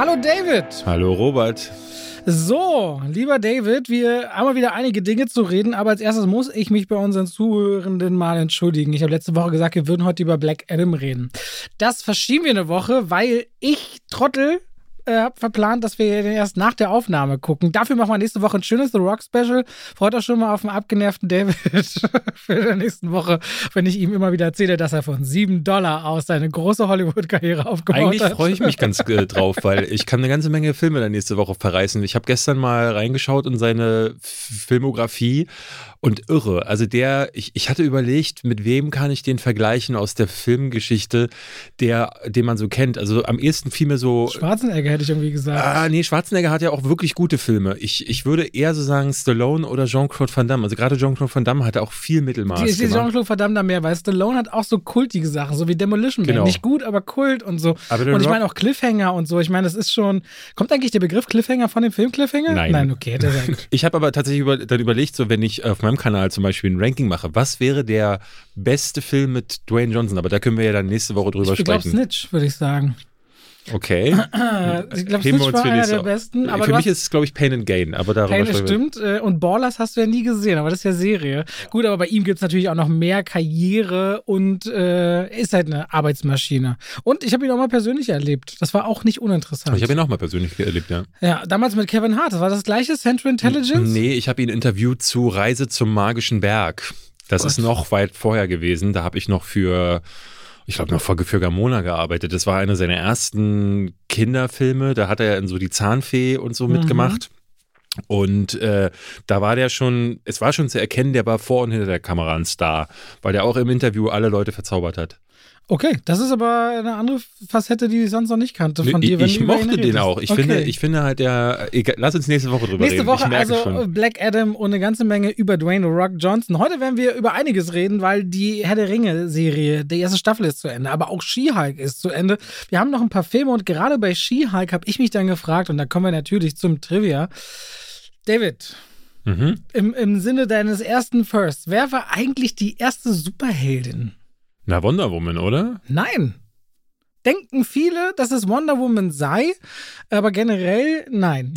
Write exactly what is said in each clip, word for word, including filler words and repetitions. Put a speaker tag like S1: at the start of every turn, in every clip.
S1: Hallo David.
S2: Hallo Robert.
S1: So, lieber David, wir haben mal wieder einige Dinge zu reden, aber als erstes muss ich mich bei unseren Zuhörenden mal entschuldigen. Ich habe letzte Woche gesagt, wir würden heute über Black Adam reden. Das verschieben wir eine Woche, weil ich, Trottel, äh, habe verplant, dass wir den erst nach der Aufnahme gucken. Dafür machen wir nächste Woche ein schönes The Rock Special. Freut euch schon mal auf den abgenervten David für die nächste Woche, wenn ich ihm immer wieder erzähle, dass er von sieben Dollar aus seine große Hollywood-Karriere aufgebaut
S2: Eigentlich
S1: hat.
S2: Eigentlich freue ich mich ganz äh, drauf, weil ich kann eine ganze Menge Filme dann nächste Woche verreißen. Ich habe gestern mal reingeschaut in seine Filmografie und irre. Also der, ich, ich hatte überlegt, mit wem kann ich den vergleichen aus der Filmgeschichte, der, den man so kennt. Also am ehesten fiel mir so...
S1: Schwarzenegger hätte ich irgendwie gesagt.
S2: Ah, nee, Schwarzenegger hat ja auch wirklich gute Filme. Ich, ich würde eher so sagen Stallone oder Jean-Claude Van Damme. Also gerade Jean-Claude Van Damme hatte auch viel Mittelmaß
S1: Die, die
S2: gemacht.
S1: Jean-Claude Van Damme da mehr, weil Stallone hat auch so kultige Sachen, so wie Demolition Man.
S2: Genau.
S1: Nicht gut, aber Kult und so.
S2: Aber
S1: und ich
S2: Rock-
S1: meine auch Cliffhanger und so. Ich meine, das ist schon... Kommt eigentlich der Begriff Cliffhanger von dem Film Cliffhanger?
S2: Nein.
S1: Nein, okay, der sagt.
S2: Ich habe aber tatsächlich über, dann überlegt, so wenn ich auf meinem Kanal zum Beispiel ein Ranking mache, was wäre der beste Film mit Dwayne Johnson? Aber da können wir ja dann nächste Woche drüber
S1: Ich glaube
S2: sprechen.
S1: Snitch, würde ich sagen.
S2: Okay.
S1: Ich glaube,
S2: Heben wir
S1: Snitch
S2: uns
S1: war
S2: für
S1: einer
S2: nächste
S1: der
S2: Woche.
S1: besten. Aber
S2: Für
S1: du
S2: mich
S1: hast,
S2: ist es, glaube ich, Pain and Gain. Aber darüber
S1: Pain,
S2: sprechen wir-
S1: stimmt. äh, Und Ballers hast du ja nie gesehen, aber das ist ja Serie. Gut, aber bei ihm gibt es natürlich auch noch mehr Karriere und äh, ist halt eine Arbeitsmaschine. Und ich habe ihn auch mal persönlich erlebt. Das war auch nicht uninteressant.
S2: Ich habe ihn auch mal persönlich erlebt, ja.
S1: Ja, damals mit Kevin Hart. Das war das gleiche, Central Intelligence?
S2: Nee, ich habe ihn interviewt zu Reise zum Magischen Berg. Das
S1: Gott.
S2: ist noch weit vorher gewesen. Da habe ich noch für, ich glaube, noch für, für Gamona gearbeitet. Das war einer seiner ersten Kinderfilme. Da hat er in so die Zahnfee und so
S1: Mhm.
S2: mitgemacht. Und äh, da war der schon, es war schon zu erkennen, der war vor und hinter der Kamera ein Star, weil der auch im Interview alle Leute verzaubert hat.
S1: Okay, das ist aber eine andere Facette, die ich sonst noch nicht kannte von
S2: ich
S1: dir. wenn
S2: ich
S1: du über ihn
S2: mochte den
S1: redest.
S2: auch. Ich,
S1: Okay.
S2: finde, ich finde halt, der, egal, lass uns nächste Woche drüber
S1: Nächste
S2: reden.
S1: Woche
S2: ich merke
S1: also
S2: schon.
S1: Black Adam und eine ganze Menge über Dwayne The Rock Johnson. Heute werden wir über einiges reden, weil die Herr der Ringe-Serie, die erste Staffel ist zu Ende, aber auch She-Hulk ist zu Ende. Wir haben noch ein paar Filme und gerade bei She-Hulk habe ich mich dann gefragt, und da kommen wir natürlich zum Trivia. David,
S2: Mhm.
S1: im, im Sinne deines ersten First, wer war eigentlich die erste Superheldin?
S2: Na, Wonder Woman, oder?
S1: Nein. Denken viele, dass es Wonder Woman sei, aber generell nein.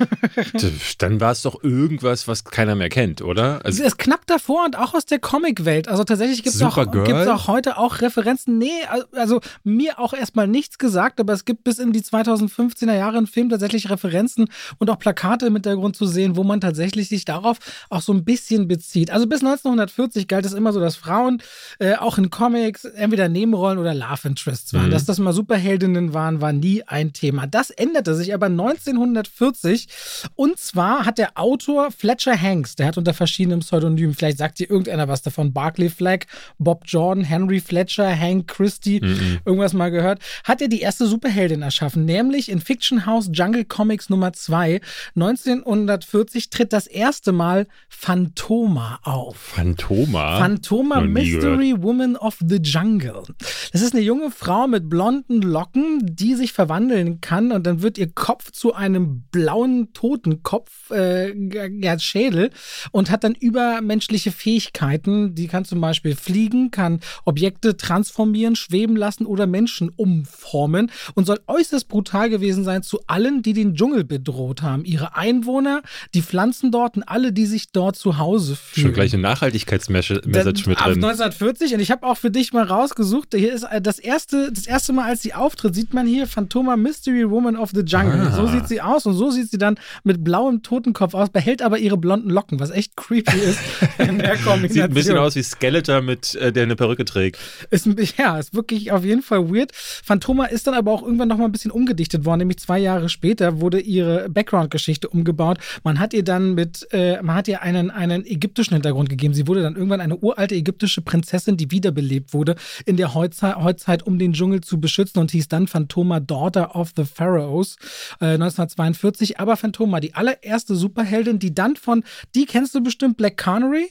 S2: Dann war es doch irgendwas, was keiner mehr kennt, oder?
S1: Es
S2: Also,
S1: ist knapp davor und auch aus der Comicwelt. Also tatsächlich gibt es auch,
S2: Supergirl?
S1: gibt's auch heute auch Referenzen. Nee, also mir auch erstmal nichts gesagt, aber es gibt bis in die zweitausendfünfzehner Jahre im Film tatsächlich Referenzen und auch Plakate im Hintergrund zu sehen, wo man tatsächlich sich darauf auch so ein bisschen bezieht. Also bis neunzehnhundertvierzig galt es immer so, dass Frauen äh, auch in Comics entweder Nebenrollen oder Love Interests waren.
S2: Mhm.
S1: Dass das mal Superheldinnen waren, war nie ein Thema. Das änderte sich aber neunzehnhundertvierzig. Und zwar hat der Autor Fletcher Hanks, der hat unter verschiedenen Pseudonymen, vielleicht sagt dir irgendeiner was davon, Barclay Flagg, Bob Jordan, Henry Fletcher, Hank Christie,
S2: Mhm.
S1: irgendwas mal gehört, hat er die erste Superheldin erschaffen, nämlich in Fiction House Jungle Comics Nummer zwei. neunzehnhundertvierzig tritt das erste Mal Phantoma auf.
S2: Phantoma?
S1: Phantoma,
S2: Noch nie
S1: Mystery Woman of the Jungle. Das ist eine junge Frau mit blonden Locken, die sich verwandeln kann, und dann wird ihr Kopf zu einem blauen Totenkopf, äh, ja, Schädel, und hat dann übermenschliche Fähigkeiten. Die kann zum Beispiel fliegen, kann Objekte transformieren, schweben lassen oder Menschen umformen und soll äußerst brutal gewesen sein zu allen, die den Dschungel bedroht haben. Ihre Einwohner, die Pflanzen dort und alle, die sich dort zu Hause fühlen.
S2: Schon gleich eine Nachhaltigkeitsmessage mit
S1: Dann
S2: drin.
S1: Ab neunzehnhundertvierzig, und ich habe auch für dich mal rausgesucht, hier ist das erste, das erste Mal, als sie auftritt, sieht man hier Phantoma Mystery Woman of the Jungle.
S2: Ah.
S1: So sieht sie aus, und so sieht sie dann mit blauem Totenkopf aus, behält aber ihre blonden Locken, was echt creepy ist in der Kombination.
S2: Sieht ein bisschen aus wie Skeletor, mit, äh, der eine Perücke trägt.
S1: Ist, ein- ja, ist wirklich auf jeden Fall weird. Phantoma ist dann aber auch irgendwann noch mal ein bisschen umgedichtet worden, nämlich zwei Jahre später wurde ihre Background-Geschichte umgebaut. Man hat ihr dann mit, äh, man hat ihr einen, einen ägyptischen Hintergrund gegeben. Sie wurde dann irgendwann eine uralte ägyptische Prinzessin, die wiederbelebt wurde in der Heutzei- Heutzeit, um den Dschungel zu beschützen, und hieß dann Phantoma, Daughter of the Pharaohs, äh, neunzehnhundertzweiundvierzig. Aber Phantoma, die allererste Superheldin, die dann von, die kennst du bestimmt, Black Canary,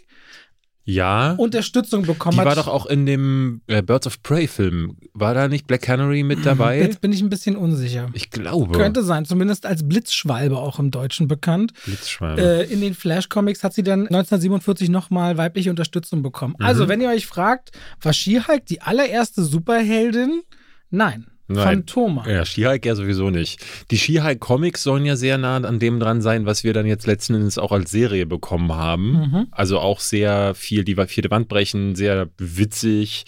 S2: Ja.
S1: Unterstützung bekommen
S2: Die
S1: hat.
S2: war doch auch in dem äh, Birds of Prey Film. War da nicht Black Canary mit dabei?
S1: Jetzt bin ich ein bisschen unsicher.
S2: Ich glaube.
S1: Könnte sein, zumindest als Blitzschwalbe auch im Deutschen bekannt.
S2: Blitzschwalbe.
S1: Äh, in den Flash-Comics hat sie dann neunzehnhundertsiebenundvierzig nochmal weibliche Unterstützung bekommen.
S2: Mhm.
S1: Also, wenn ihr euch fragt, war She-Hulk die allererste Superheldin? Nein. Phantoma.
S2: Ja, She-Hulk ja sowieso nicht. Die She-Hulk-Comics sollen ja sehr nah an dem dran sein, was wir dann jetzt letzten Endes auch als Serie bekommen haben. Mhm. Also auch sehr viel, die vierte Wand brechen, sehr witzig.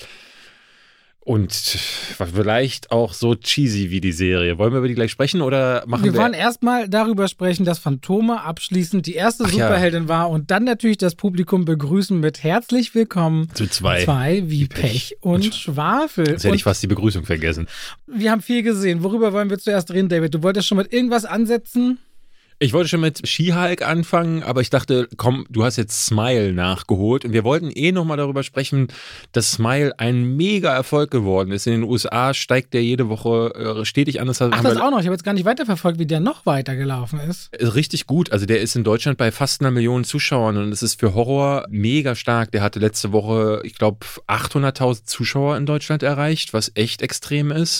S2: Und vielleicht auch so cheesy wie die Serie. Wollen wir über die gleich sprechen oder machen wir...
S1: Wir wollen erstmal darüber sprechen, dass Phantoma abschließend die erste Ach Superheldin ja. war und dann natürlich das Publikum begrüßen mit herzlich willkommen
S2: zu zwei.
S1: Zwei wie Pech, Pech und, und Schwafel.
S2: Jetzt hätte ich fast die Begrüßung vergessen.
S1: Wir haben viel gesehen. Worüber wollen wir zuerst reden, David? Du wolltest schon mit irgendwas ansetzen?
S2: Ich wollte schon mit She-Hulk anfangen, aber ich dachte, komm, du hast jetzt Smile nachgeholt und wir wollten eh nochmal darüber sprechen, dass Smile ein mega Erfolg geworden ist. In den U S A steigt der jede Woche stetig an. Das
S1: Ach, das auch noch. Ich habe jetzt gar nicht weiterverfolgt, wie der noch weitergelaufen ist.
S2: Richtig gut. Also der ist in Deutschland bei fast einer Million Zuschauern und es ist für Horror mega stark. Der hatte letzte Woche, ich glaube, achthunderttausend Zuschauer in Deutschland erreicht, was echt extrem ist.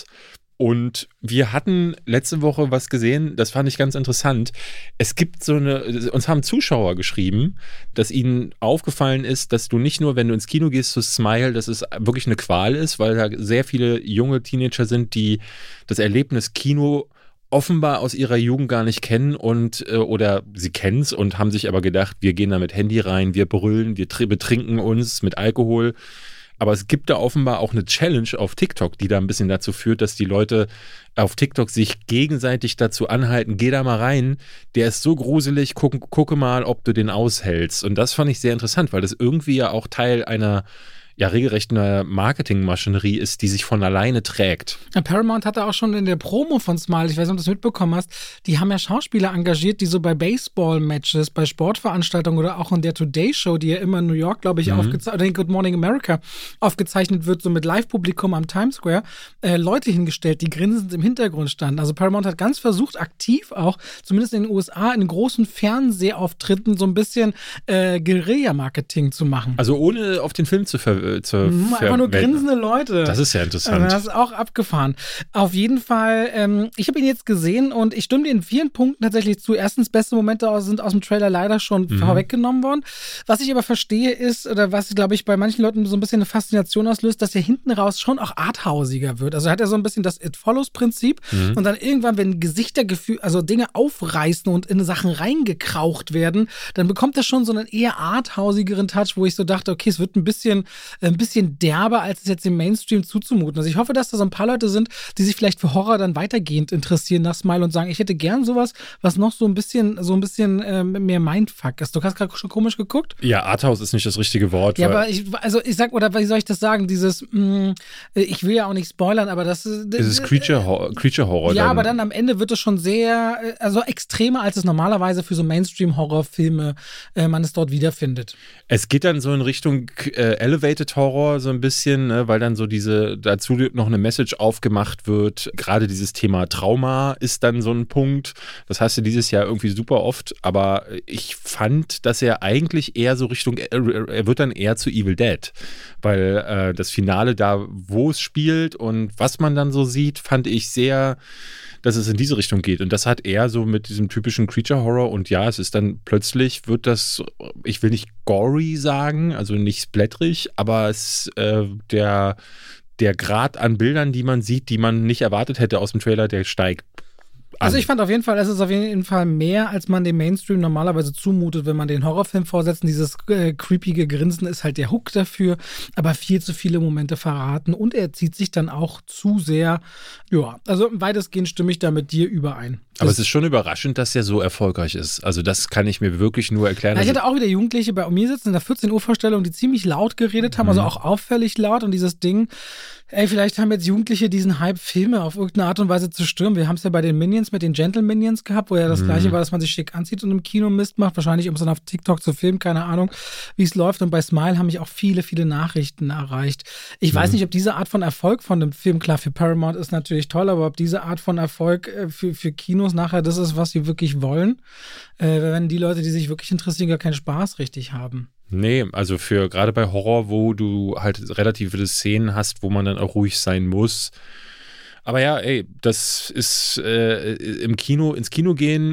S2: Und wir hatten letzte Woche was gesehen, das fand ich ganz interessant. Es gibt so eine, uns haben Zuschauer geschrieben, dass ihnen aufgefallen ist, dass du nicht nur, wenn du ins Kino gehst zu Smile, dass es wirklich eine Qual ist, weil da sehr viele junge Teenager sind, die das Erlebnis Kino offenbar aus ihrer Jugend gar nicht kennen und äh, oder sie kennen es und haben sich aber gedacht, wir gehen da mit Handy rein, wir brüllen, wir betrinken uns mit Alkohol. Aber es gibt da offenbar auch eine Challenge auf TikTok, die da ein bisschen dazu führt, dass die Leute auf TikTok sich gegenseitig dazu anhalten, geh da mal rein, der ist so gruselig, guck, gucke mal, ob du den aushältst. Und das fand ich sehr interessant, weil das irgendwie ja auch Teil einer ja regelrecht eine Marketingmaschinerie ist, die sich von alleine trägt.
S1: Ja, Paramount hatte auch schon in der Promo von Smile, ich weiß nicht, ob du das mitbekommen hast, die haben ja Schauspieler engagiert, die so bei Baseball-Matches, bei Sportveranstaltungen oder auch in der Today-Show, die ja immer in New York, glaube ich, mhm. aufgezeichnet, oder in Good Morning America aufgezeichnet wird, so mit Live-Publikum am Times Square, äh, Leute hingestellt, die grinsend im Hintergrund standen. Also Paramount hat ganz versucht, aktiv auch, zumindest in den U S A, in großen Fernsehauftritten so ein bisschen äh, Guerilla-Marketing zu machen.
S2: Also ohne auf den Film zu ver Zur
S1: Einfach nur grinsende Leute.
S2: Das ist ja interessant.
S1: Das ist auch abgefahren. Auf jeden Fall, ähm, ich habe ihn jetzt gesehen und ich stimme dir in vielen Punkten tatsächlich zu. Erstens, beste Momente aus, sind aus dem Trailer leider schon mhm. vorweggenommen worden. Was ich aber verstehe ist, oder was, glaube ich, bei manchen Leuten so ein bisschen eine Faszination auslöst, dass er hinten raus schon auch arthausiger wird. Also hat er so ein bisschen das It-Follows-Prinzip mhm. und dann irgendwann, wenn Gesichtergefühl, also Dinge aufreißen und in Sachen reingekraucht werden, dann bekommt er schon so einen eher arthausigeren Touch, wo ich so dachte, okay, es wird ein bisschen ein bisschen derber, als es jetzt im Mainstream zuzumuten. Also ich hoffe, dass da so ein paar Leute sind, die sich vielleicht für Horror dann weitergehend interessieren nach Smile und sagen, ich hätte gern sowas, was noch so ein bisschen, so ein bisschen äh, mehr Mindfuck ist. Du hast gerade schon komisch geguckt?
S2: Ja, Arthouse ist nicht das richtige Wort.
S1: Ja, aber ich, also ich sag, oder wie soll ich das sagen, dieses, mh, ich will ja auch nicht spoilern, aber das ist...
S2: Dieses Creature Horror. Creature Horror
S1: ja, dann. Aber dann am Ende wird es schon sehr, also extremer, als es normalerweise für so Mainstream-Horrorfilme äh, man es dort wiederfindet.
S2: Es geht dann so in Richtung äh, Elevated Horror so ein bisschen, ne, weil dann so diese, dazu noch eine Message aufgemacht wird. Gerade dieses Thema Trauma ist dann so ein Punkt. Das hast du dieses Jahr irgendwie super oft, aber ich fand, dass er eigentlich eher so Richtung, er wird dann eher zu Evil Dead, weil äh, das Finale da, wo es spielt und was man dann so sieht, fand ich sehr, dass es in diese Richtung geht. Und das hat eher so mit diesem typischen Creature-Horror und ja, es ist dann plötzlich, wird das, ich will nicht gory sagen, also nicht splatterig, aber es, äh, der, der Grad an Bildern, die man sieht, die man nicht erwartet hätte aus dem Trailer, der steigt. An.
S1: Also ich fand auf jeden Fall, es ist auf jeden Fall mehr, als man dem Mainstream normalerweise zumutet, wenn man den Horrorfilm vorsetzt. Dieses äh, creepige Grinsen ist halt der Hook dafür, aber viel zu viele Momente verraten und er zieht sich dann auch zu sehr, ja, also weitestgehend stimme ich da mit dir überein.
S2: Aber es ist schon überraschend, dass er so erfolgreich ist. Also das kann ich mir wirklich nur erklären.
S1: Ja, ich hatte auch wieder Jugendliche bei mir sitzen in der vierzehn Uhr Vorstellung, die ziemlich laut geredet haben, mhm. also auch auffällig laut und dieses Ding, ey, vielleicht haben jetzt Jugendliche diesen Hype, Filme auf irgendeine Art und Weise zu stürmen. Wir haben es ja bei den Minions mit den Gentle Minions gehabt, wo ja das mhm. Gleiche war, dass man sich schick anzieht und im Kino Mist macht. Wahrscheinlich, um es dann auf TikTok zu filmen, keine Ahnung, wie es läuft. Und bei Smile haben mich auch viele, viele Nachrichten erreicht. Ich mhm. weiß nicht, ob diese Art von Erfolg von dem Film, klar, für Paramount ist natürlich toll, aber ob diese Art von Erfolg für, für Kinos nachher das ist, was sie wirklich wollen, äh, wenn die Leute, die sich wirklich interessieren, gar keinen Spaß richtig haben.
S2: Nee, also für gerade bei Horror, wo du halt relativ viele Szenen hast, wo man dann auch ruhig sein muss. Aber ja, ey, das ist äh, im Kino, ins Kino gehen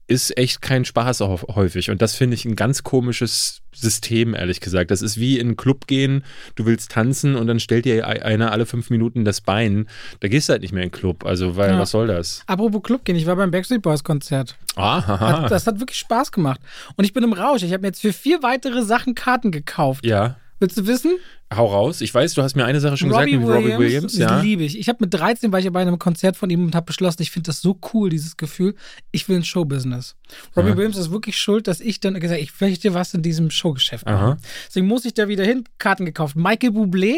S2: ist echt kein Spaß häufig. Und das finde ich ein ganz komisches System, ehrlich gesagt. Das ist wie in einen Club gehen, du willst tanzen und dann stellt dir einer alle fünf Minuten das Bein. Da gehst du halt nicht mehr in den Club. Also, weil, ja. was soll das?
S1: Apropos Club gehen, ich war beim Backstreet Boys Konzert.
S2: Ah,
S1: das hat wirklich Spaß gemacht. Und ich bin im Rausch. Ich habe mir jetzt für vier weitere Sachen Karten gekauft.
S2: Ja.
S1: Willst du wissen?
S2: Hau raus. Ich weiß, du hast mir eine Sache schon
S1: Robbie
S2: gesagt,
S1: Williams,
S2: mit Robbie Williams.
S1: Ja.
S2: Ja.
S1: liebe ich. Ich habe mit dreizehn war ich ja bei einem Konzert von ihm und habe beschlossen, ich finde das so cool, dieses Gefühl. Ich will ein Showbusiness. Robbie ja. Williams ist wirklich schuld, dass ich dann gesagt habe, ich möchte was in diesem Showgeschäft machen. Aha. Deswegen muss ich da wieder hin, Karten gekauft. Michael Bublé,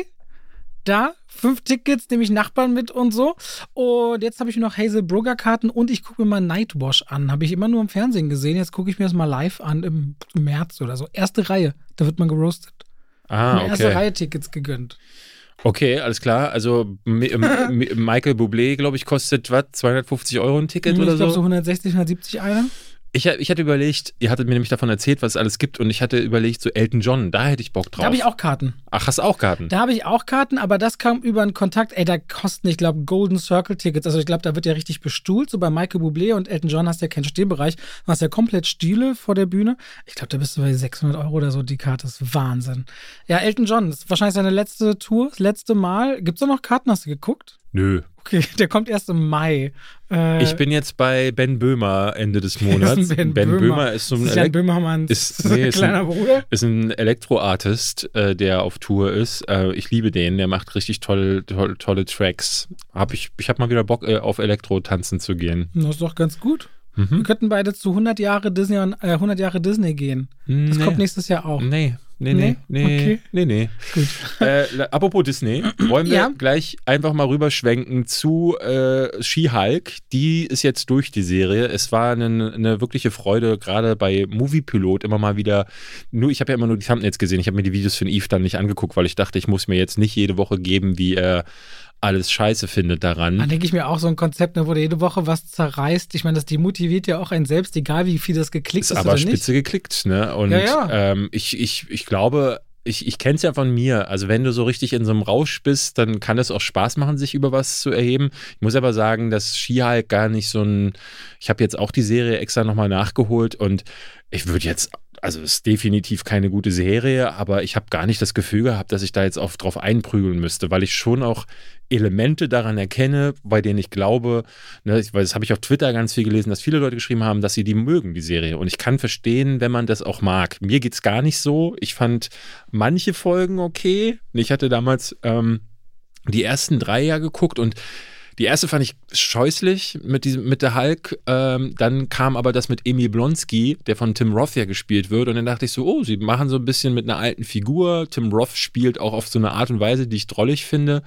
S1: da, fünf Tickets, nehme ich Nachbarn mit und so. Und jetzt habe ich noch Hazel Brugger Karten und ich gucke mir mal Nightwash an. Habe ich immer nur im Fernsehen gesehen. Jetzt gucke ich mir das mal live an im März oder so. Erste Reihe, da wird man geroastet.
S2: Ah, okay.
S1: Erste Reihe Tickets gegönnt.
S2: Okay, alles klar. Also Michael Bublé, glaube ich, kostet was? zweihundertfünfzig Euro ein Ticket
S1: ich
S2: oder
S1: so? Ich glaube
S2: so?
S1: so hundertsechzig, hundertsiebzig einer.
S2: Ich, ich hatte überlegt, ihr hattet mir nämlich davon erzählt, was es alles gibt und ich hatte überlegt, so Elton John, da hätte ich Bock drauf.
S1: Da habe ich auch Karten.
S2: Ach, hast du auch Karten?
S1: Da habe ich auch Karten, aber das kam über einen Kontakt, ey, da kosten, ich glaube, Golden Circle Tickets, also ich glaube, da wird ja richtig bestuhlt, so bei Michael Bublé und Elton John hast du ja keinen Stehbereich, du hast ja komplett Stühle vor der Bühne. Ich glaube, da bist du bei sechshundert Euro oder so, die Karte ist Wahnsinn. Ja, Elton John, das ist wahrscheinlich seine letzte Tour, das letzte Mal. Gibt's da noch Karten, hast du geguckt?
S2: Nö.
S1: Okay, der kommt erst im Mai. Äh,
S2: ich bin jetzt bei Ben Böhmer Ende des Monats.
S1: Ben,
S2: Ben
S1: Böhmer.
S2: Böhmer ist so ein,
S1: ist Jan Böhmermanns
S2: ist, nee, ist
S1: kleiner
S2: ein,
S1: Bruder.
S2: Ist ein Elektroartist, äh, der auf Tour ist. Äh, ich liebe den, der macht richtig toll, toll, tolle Tracks. Hab ich ich habe mal wieder Bock, äh, auf Elektro tanzen zu gehen.
S1: Das ist doch ganz gut.
S2: Mhm.
S1: Wir könnten beide zu hundert Jahre Disney und äh, hundert Jahre Disney gehen. Das
S2: nee.
S1: kommt nächstes Jahr auch.
S2: Nee. Nee, nee, nee,
S1: okay.
S2: nee, nee.
S1: Gut.
S2: Äh, apropos Disney, wollen wir
S1: ja.
S2: gleich einfach mal rüberschwenken zu äh, She-Hulk. Die ist jetzt durch, die Serie. Es war eine, eine wirkliche Freude, gerade bei Moviepilot immer mal wieder. Nur, ich habe ja immer nur die Thumbnails gesehen. Ich habe mir die Videos von Yves dann nicht angeguckt, weil ich dachte, ich muss mir jetzt nicht jede Woche geben, wie er alles scheiße findet daran.
S1: Dann denke ich mir auch so ein Konzept, ne, wo du jede Woche was zerreißt. Ich meine, das demotiviert ja auch einen selbst, egal wie viel das geklickt ist,
S2: ist aber oder spitze nicht. geklickt, ne? Und
S1: ja, ja.
S2: Ähm, ich, ich, ich glaube, ich, ich kenne es ja von mir. Also wenn du so richtig in so einem Rausch bist, dann kann es auch Spaß machen, sich über was zu erheben. Ich muss aber sagen, dass She-Hulk gar nicht so ein, ich habe jetzt auch die Serie extra nochmal nachgeholt und ich würde jetzt, also es ist definitiv keine gute Serie, aber ich habe gar nicht das Gefühl gehabt, dass ich da jetzt auf, drauf einprügeln müsste, weil ich schon auch Elemente daran erkenne, bei denen ich glaube, ne, weil das habe ich auf Twitter ganz viel gelesen, dass viele Leute geschrieben haben, dass sie die mögen, die Serie. Und ich kann verstehen, wenn man das auch mag. Mir geht es gar nicht so. Ich fand manche Folgen okay. Ich hatte damals ähm, die ersten drei ja geguckt und die erste fand ich scheußlich mit, diesem, mit der Hulk. Ähm, dann kam aber das mit Emil Blonsky, der von Tim Roth ja gespielt wird. Und dann dachte ich so, oh, sie machen so ein bisschen mit einer alten Figur. Tim Roth spielt auch auf so eine Art und Weise, die ich drollig finde.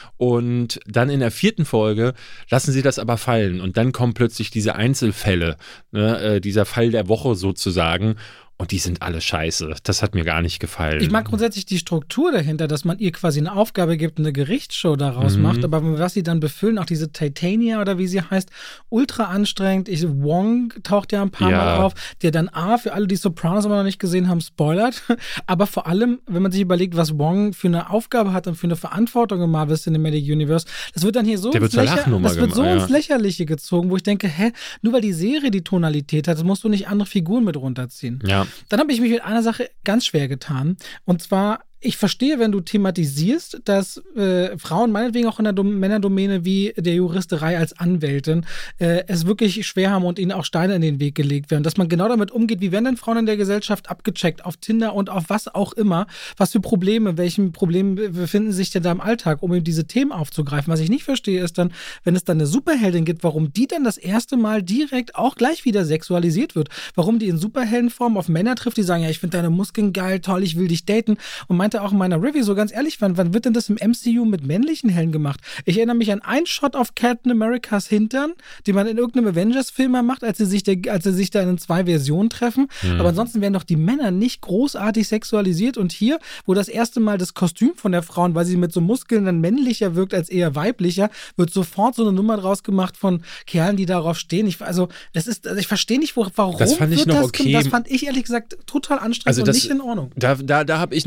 S2: Und dann in der vierten Folge lassen sie das aber fallen. Und dann kommen plötzlich diese Einzelfälle, ne, äh, dieser Fall der Woche sozusagen. Und die sind alle scheiße. Das hat mir gar nicht gefallen. Ich
S1: mag grundsätzlich die Struktur dahinter, dass man ihr quasi eine Aufgabe gibt und eine Gerichtsshow daraus mhm. macht. Aber was sie dann befüllen, auch diese Titania oder wie sie heißt, ultra anstrengend. Ich, Wong taucht ja ein paar
S2: ja.
S1: Mal auf, der dann A, für alle, die Sopranos immer noch nicht gesehen haben, spoilert. Aber vor allem, wenn man sich überlegt, was Wong für eine Aufgabe hat und für eine Verantwortung im Marvel Cinematic Universe, das wird dann hier so, ins, Lächer- das wird so
S2: gemacht,
S1: ins Lächerliche gezogen, wo ich denke, hä, nur weil die Serie die Tonalität hat, musst du nicht andere Figuren mit runterziehen.
S2: Ja.
S1: Dann habe ich mich mit einer Sache ganz schwer getan. Und zwar, ich verstehe, wenn du thematisierst, dass äh, Frauen meinetwegen auch in der Dom- Männerdomäne wie der Juristerei als Anwältin äh, es wirklich schwer haben und ihnen auch Steine in den Weg gelegt werden. Dass man genau damit umgeht, wie werden denn Frauen in der Gesellschaft abgecheckt, auf Tinder und auf was auch immer. Was für Probleme, welchen Problemen befinden sich denn da im Alltag, um eben diese Themen aufzugreifen. Was ich nicht verstehe, ist dann, wenn es dann eine Superheldin gibt, warum die dann das erste Mal direkt auch gleich wieder sexualisiert wird. Warum die in Superheldenform auf Männer trifft, die sagen, ja, ich finde deine Muskeln geil, toll, ich will dich daten. Und meinte auch in meiner Review so ganz ehrlich, wann, wann wird denn das im M C U mit männlichen Helden gemacht? Ich erinnere mich an einen Shot auf Captain Americas Hintern, den man in irgendeinem Avengers-Film mal macht, als sie sich, der, als sie sich da in zwei Versionen treffen. Mhm. Aber ansonsten werden doch die Männer nicht großartig sexualisiert. Und hier, wo das erste Mal das Kostüm von der Frau, weil sie mit so Muskeln dann männlicher wirkt als eher weiblicher, wird sofort so eine Nummer draus gemacht von Kerlen, die darauf stehen. Ich, also, das ist, also ich verstehe nicht, wo, warum
S2: das fand ich
S1: wird
S2: noch
S1: das
S2: okay.
S1: Das fand ich ehrlich gesagt total anstrengend
S2: also das,
S1: und nicht in Ordnung.
S2: Da, da, da habe ich noch so gedacht,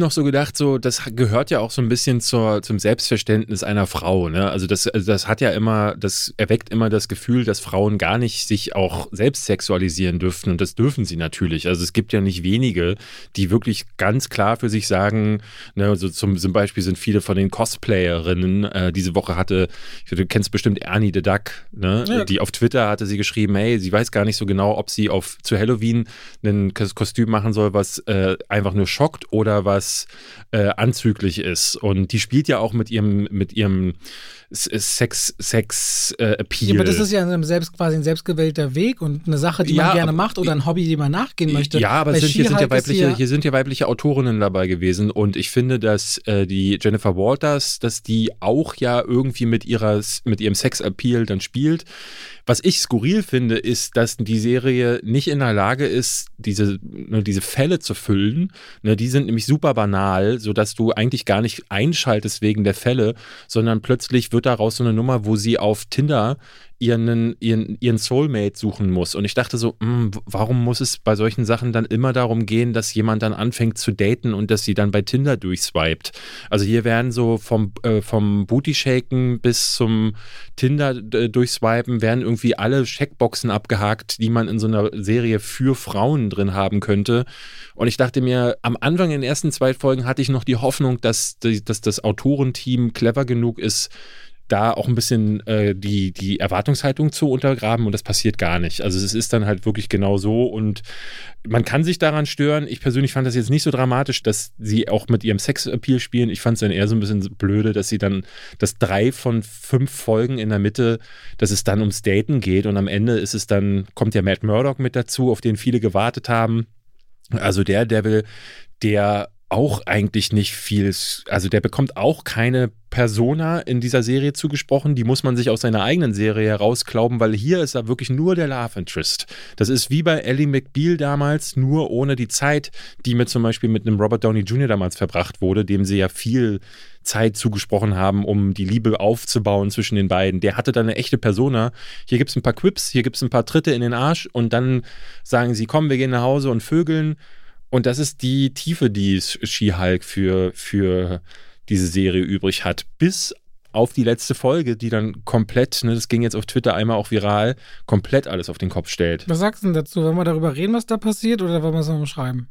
S2: gedacht, so, das gehört ja auch so ein bisschen zur, zum Selbstverständnis einer Frau, ne? Also das, also das hat ja immer, das erweckt immer das Gefühl, dass Frauen gar nicht sich auch selbst sexualisieren dürften und das dürfen sie natürlich. Also es gibt ja nicht wenige, die wirklich ganz klar für sich sagen, ne, also zum, zum Beispiel sind viele von den Cosplayerinnen, äh, diese Woche hatte, du kennst bestimmt Ernie the Duck, ne? Ja. Die auf Twitter hatte sie geschrieben, hey, sie weiß gar nicht so genau, ob sie auf zu Halloween ein Kostüm machen soll, was äh, einfach nur schockt oder was äh, anzüglich ist. Und die spielt ja auch mit ihrem, mit ihrem Sex, Sex äh, Appeal.
S1: Ja, aber das ist ja ein selbst, quasi ein selbstgewählter Weg und eine Sache, die ja, man gerne macht oder ein Hobby, die man nachgehen möchte.
S2: Ja, aber sind, hier, sind ja weibliche, hier, hier sind ja weibliche Autorinnen dabei gewesen und ich finde, dass äh, die Jennifer Walters, dass die auch ja irgendwie mit ihrer, mit ihrem Sex Appeal dann spielt. Was ich skurril finde, ist, dass die Serie nicht in der Lage ist, diese, ne, diese Fälle zu füllen. Ne, die sind nämlich super banal, sodass du eigentlich gar nicht einschaltest wegen der Fälle, sondern plötzlich wird daraus so eine Nummer, wo sie auf Tinder ihren, ihren, ihren Soulmate suchen muss. Und ich dachte so, mh, warum muss es bei solchen Sachen dann immer darum gehen, dass jemand dann anfängt zu daten und dass sie dann bei Tinder durchswiped? Also hier werden so vom, äh, vom Booty-Shaken bis zum Tinder äh, durchswipen, werden irgendwie alle Checkboxen abgehakt, die man in so einer Serie für Frauen drin haben könnte. Und ich dachte mir, am Anfang in den ersten zwei Folgen hatte ich noch die Hoffnung, dass, dass das Autorenteam clever genug ist, da auch ein bisschen äh, die, die Erwartungshaltung zu untergraben und das passiert gar nicht. Also es ist dann halt wirklich genau so und man kann sich daran stören. Ich persönlich fand das jetzt nicht so dramatisch, dass sie auch mit ihrem Sex-Appeal spielen. Ich fand es dann eher so ein bisschen blöde, dass sie dann, dass drei von fünf Folgen in der Mitte, dass es dann ums Daten geht und am Ende ist es dann, kommt ja Matt Murdock mit dazu, auf den viele gewartet haben. Also der Devil, der auch eigentlich nicht viel, also der bekommt auch keine Persona in dieser Serie zugesprochen, die muss man sich aus seiner eigenen Serie herausklauben, weil hier ist er wirklich nur der Love Interest. Das ist wie bei Ally McBeal damals, nur ohne die Zeit, die mit zum Beispiel mit einem Robert Downey Junior damals verbracht wurde, dem sie ja viel Zeit zugesprochen haben, um die Liebe aufzubauen zwischen den beiden. Der hatte dann eine echte Persona. Hier gibt es ein paar Quips, hier gibt es ein paar Tritte in den Arsch und dann sagen sie, komm, wir gehen nach Hause und vögeln. Und das ist die Tiefe, die She-Hulk für, für diese Serie übrig hat. Bis auf die letzte Folge, die dann komplett, ne, das ging jetzt auf Twitter einmal auch viral, komplett alles auf den Kopf stellt.
S1: Was sagst du denn dazu? Wollen wir darüber reden, was da passiert, oder wollen wir es noch mal schreiben?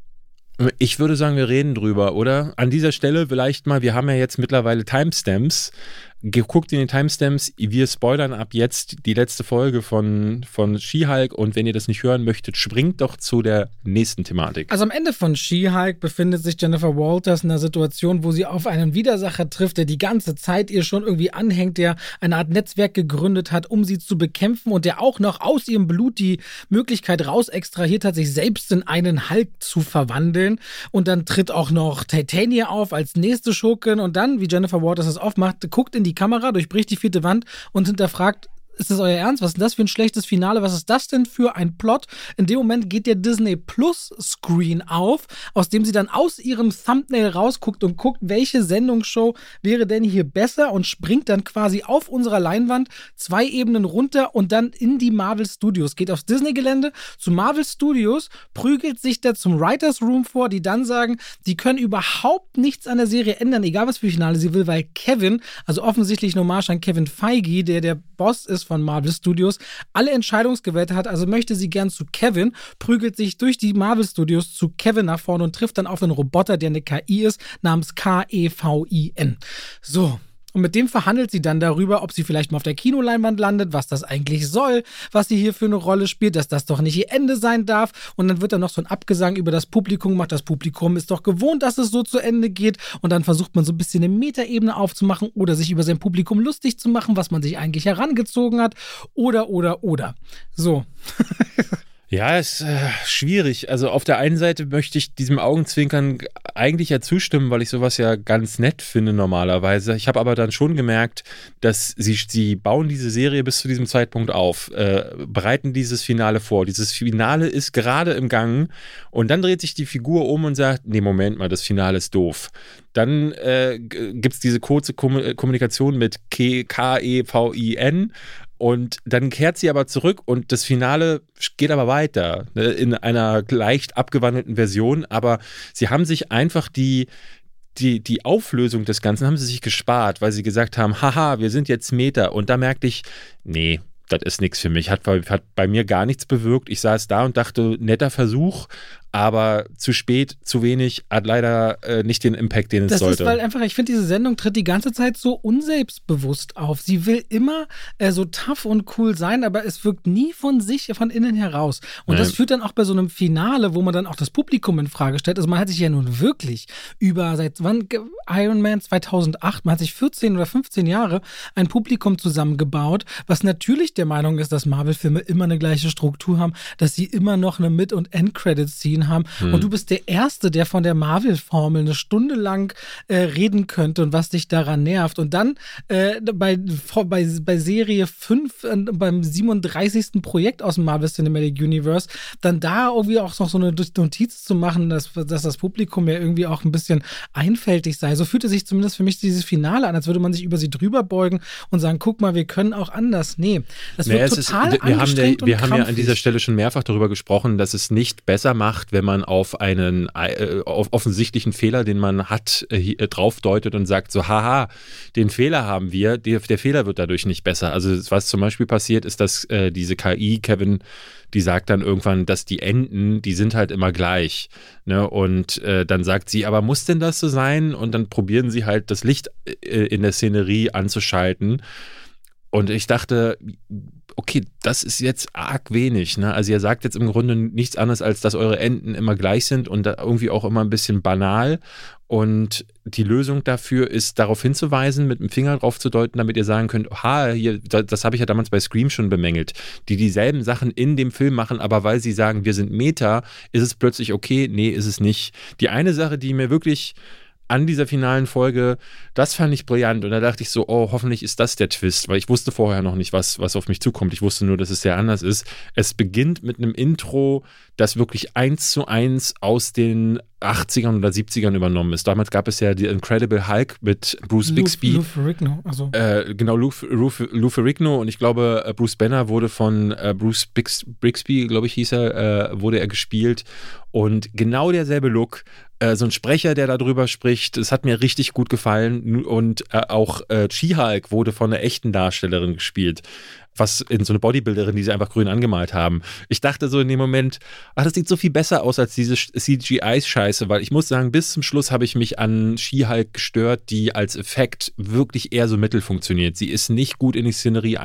S2: Ich würde sagen, wir reden drüber, oder? An dieser Stelle vielleicht mal, wir haben ja jetzt mittlerweile Timestamps. Guckt in den Timestamps, wir spoilern ab jetzt die letzte Folge von, von She-Hulk und wenn ihr das nicht hören möchtet, springt doch zu der nächsten Thematik.
S1: Also am Ende von She-Hulk befindet sich Jennifer Walters in einer Situation, wo sie auf einen Widersacher trifft, der die ganze Zeit ihr schon irgendwie anhängt, der eine Art Netzwerk gegründet hat, um sie zu bekämpfen und der auch noch aus ihrem Blut die Möglichkeit raus extrahiert hat, sich selbst in einen Hulk zu verwandeln. Und dann tritt auch noch Titania auf als nächste Schurkin und dann, wie Jennifer Walters das oft macht, guckt in die Kamera, durchbricht die vierte Wand und hinterfragt, ist das euer Ernst? Was ist denn das für ein schlechtes Finale? Was ist das denn für ein Plot? In dem Moment geht der Disney Plus Screen auf, aus dem sie dann aus ihrem Thumbnail rausguckt und guckt, welche Sendungsshow wäre denn hier besser und springt dann quasi auf unserer Leinwand zwei Ebenen runter und dann in die Marvel Studios. Geht aufs Disney-Gelände zu Marvel Studios, prügelt sich da zum Writers Room vor, die dann sagen, die können überhaupt nichts an der Serie ändern, egal was für Finale sie will, weil Kevin, also offensichtlich eine Hommage an Kevin Feige, der der Boss ist von Marvel Studios, alle Entscheidungsgewälte hat, also möchte sie gern zu Kevin, prügelt sich durch die Marvel Studios zu Kevin nach vorne und trifft dann auf einen Roboter, der eine K I ist, namens K E V I N. So. Und mit dem verhandelt sie dann darüber, ob sie vielleicht mal auf der Kinoleinwand landet, was das eigentlich soll, was sie hier für eine Rolle spielt, dass das doch nicht ihr Ende sein darf. Und dann wird dann noch so ein Abgesang über das Publikum gemacht. Das Publikum ist doch gewohnt, dass es so zu Ende geht. Und dann versucht man so ein bisschen eine Metaebene aufzumachen oder sich über sein Publikum lustig zu machen, was man sich eigentlich herangezogen hat. Oder, oder, oder. So.
S2: Ja, ist äh, schwierig. Also auf der einen Seite möchte ich diesem Augenzwinkern eigentlich ja zustimmen, weil ich sowas ja ganz nett finde normalerweise. Ich habe aber dann schon gemerkt, dass sie, sie bauen diese Serie bis zu diesem Zeitpunkt auf, äh, bereiten dieses Finale vor. Dieses Finale ist gerade im Gang und dann dreht sich die Figur um und sagt, nee, Moment mal, das Finale ist doof. Dann äh, gibt es diese kurze Kom- Kommunikation mit K E V I N und dann kehrt sie aber zurück und das Finale geht aber weiter, ne, in einer leicht abgewandelten Version, aber sie haben sich einfach die die, die Auflösung des Ganzen haben sie sich gespart, weil sie gesagt haben, haha, wir sind jetzt Meta. Und da merkte ich, nee, das ist nichts für mich. Hat, hat bei mir gar nichts bewirkt. Ich saß da und dachte, netter Versuch, aber zu spät, zu wenig, hat leider äh, nicht den Impact, den es
S1: das
S2: sollte.
S1: Das ist, weil einfach, ich finde, diese Sendung tritt die ganze Zeit so unselbstbewusst auf. Sie will immer äh, so tough und cool sein, aber es wirkt nie von sich, von innen heraus. Und
S2: Nein.
S1: das führt dann auch bei so einem Finale, wo man dann auch das Publikum in Frage stellt. Also man hat sich ja nun wirklich über, seit wann, Iron Man zweitausendacht, man hat sich vierzehn oder fünfzehn Jahre ein Publikum zusammengebaut, was natürlich der Meinung ist, dass Marvel-Filme immer eine gleiche Struktur haben, dass sie immer noch eine Mid- und End-Credit-Scene haben. Hm. Und du bist der Erste, der von der Marvel-Formel eine Stunde lang äh, reden könnte und was dich daran nervt. Und dann äh, bei, bei, bei Serie fünf, äh, beim siebenunddreißigsten Projekt aus dem Marvel Cinematic Universe, dann da irgendwie auch noch so eine Notiz zu machen, dass, dass das Publikum ja irgendwie auch ein bisschen einfältig sei. So fühlte sich zumindest für mich dieses Finale an, als würde man sich über sie drüber beugen und sagen, guck mal, wir können auch anders. Nee, das wird nee, total
S2: ist, wir
S1: angestrengt
S2: haben, der, wir
S1: und
S2: haben
S1: krampfig.
S2: ja an dieser Stelle schon mehrfach darüber gesprochen, dass es nicht besser macht, wenn man auf einen äh, auf offensichtlichen Fehler, den man hat, äh, draufdeutet und sagt so, haha, den Fehler haben wir, der, der Fehler wird dadurch nicht besser. Also was zum Beispiel passiert, ist, dass äh, diese K I, Kevin, die sagt dann irgendwann, dass die Enden, die sind halt immer gleich. Ne? Und äh, dann sagt sie, aber muss denn das so sein? Und dann probieren sie halt das Licht äh, in der Szenerie anzuschalten. Und ich dachte, okay, das ist jetzt arg wenig. Ne? Also ihr sagt jetzt im Grunde nichts anderes, als dass eure Enden immer gleich sind und irgendwie auch immer ein bisschen banal. Und die Lösung dafür ist, darauf hinzuweisen, mit dem Finger drauf zu deuten, damit ihr sagen könnt, ha, hier, das habe ich ja damals bei Scream schon bemängelt, die dieselben Sachen in dem Film machen, aber weil sie sagen, wir sind Meta, ist es plötzlich okay, nee, ist es nicht. Die eine Sache, die mir wirklich an dieser finalen Folge, das fand ich brillant und da dachte ich so, oh, hoffentlich ist das der Twist, weil ich wusste vorher noch nicht, was, was auf mich zukommt. Ich wusste nur, dass es sehr anders ist. Es beginnt mit einem Intro, das wirklich eins zu eins aus den achtzigern oder siebzigern übernommen ist. Damals gab es ja die Incredible Hulk mit Bruce Bixby.
S1: Lou Ferrigno, also.
S2: Äh, genau, Lou, Lou, Lou Ferrigno und ich glaube, Bruce Banner wurde von äh, Bruce Bix, Bixby, glaube ich, hieß er, äh, wurde er gespielt. Und genau derselbe Look, äh, so ein Sprecher, der da drüber spricht, das hat mir richtig gut gefallen. Und äh, auch äh, She-Hulk wurde von einer echten Darstellerin gespielt. Was in so eine Bodybuilderin, die sie einfach grün angemalt haben. Ich dachte so in dem Moment, ach, das sieht so viel besser aus als diese C G I-Scheiße, weil ich muss sagen, bis zum Schluss habe ich mich an She-Hulk gestört, die als Effekt wirklich eher so mittel funktioniert. Sie ist nicht gut in die Szenerie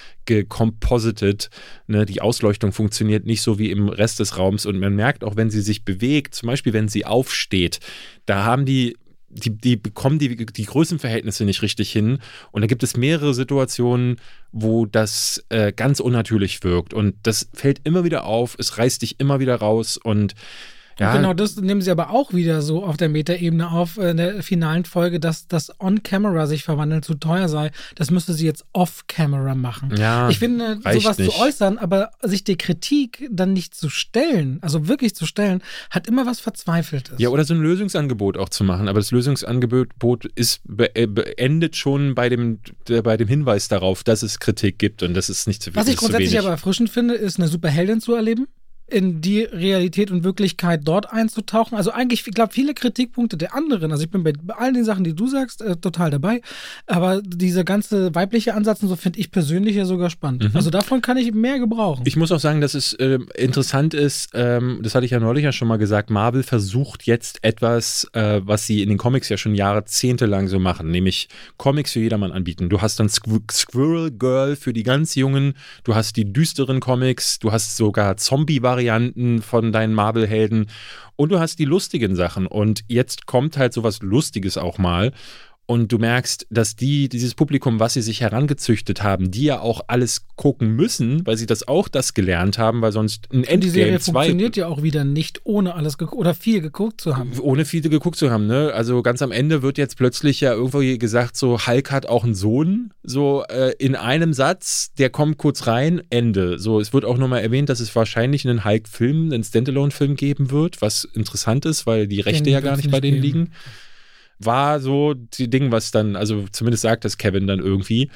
S2: eingecompositet. Ne? Die Ausleuchtung funktioniert nicht so wie im Rest des Raums und man merkt auch, wenn sie sich bewegt, zum Beispiel wenn sie aufsteht, da haben die Die, die bekommen die, die Größenverhältnisse nicht richtig hin. Und da gibt es mehrere Situationen, wo das äh, ganz unnatürlich wirkt. Und das fällt immer wieder auf, es reißt dich immer wieder raus. Und ja.
S1: Genau, das nehmen sie aber auch wieder so auf der Metaebene auf in der finalen Folge, dass das On-Camera sich verwandeln zu teuer sei. Das müsste sie jetzt Off-Camera machen.
S2: Ja,
S1: ich finde, sowas nicht zu äußern, aber sich der Kritik dann nicht zu stellen, also wirklich zu stellen, hat immer was Verzweifeltes.
S2: Ja, oder so ein Lösungsangebot auch zu machen. Aber das Lösungsangebot ist beendet schon bei dem, bei dem Hinweis darauf, dass es Kritik gibt und dass es nicht zu wenig ist.
S1: Was ich grundsätzlich aber erfrischend finde, ist, eine Superheldin zu erleben, in die Realität und Wirklichkeit dort einzutauchen. Also eigentlich, ich glaube, viele Kritikpunkte der anderen, also ich bin bei all den Sachen, die du sagst, äh, total dabei, aber dieser ganze weibliche Ansatz und so finde ich persönlich ja sogar spannend. Mhm. Also davon kann ich mehr gebrauchen.
S2: Ich muss auch sagen, dass es äh, interessant ist, ähm, das hatte ich ja neulich ja schon mal gesagt, Marvel versucht jetzt etwas, äh, was sie in den Comics ja schon jahrzehntelang so machen, nämlich Comics für jedermann anbieten. Du hast dann Squ- Squirrel Girl für die ganz Jungen, du hast die düsteren Comics, du hast sogar Zombie-Varianten von deinen Marvel-Helden und du hast die lustigen Sachen und jetzt kommt halt sowas Lustiges auch mal und du merkst, dass die, dieses Publikum, was sie sich herangezüchtet haben, die ja auch alles gucken müssen, weil sie das auch das gelernt haben, weil sonst ein Endgame
S1: die Serie
S2: zwei
S1: funktioniert ja auch wieder nicht, ohne alles geguckt oder viel geguckt zu haben.
S2: Ohne viele geguckt zu haben, ne? Also ganz am Ende wird jetzt plötzlich ja irgendwie gesagt, so Hulk hat auch einen Sohn, so äh, in einem Satz, der kommt kurz rein, Ende. So, es wird auch nochmal erwähnt, dass es wahrscheinlich einen Hulk-Film, einen Standalone-Film geben wird, was interessant ist, weil die Rechte
S1: Den
S2: ja gar nicht, nicht bei denen
S1: geben.
S2: liegen. War so die Ding, was dann, also zumindest sagt das Kevin dann irgendwie.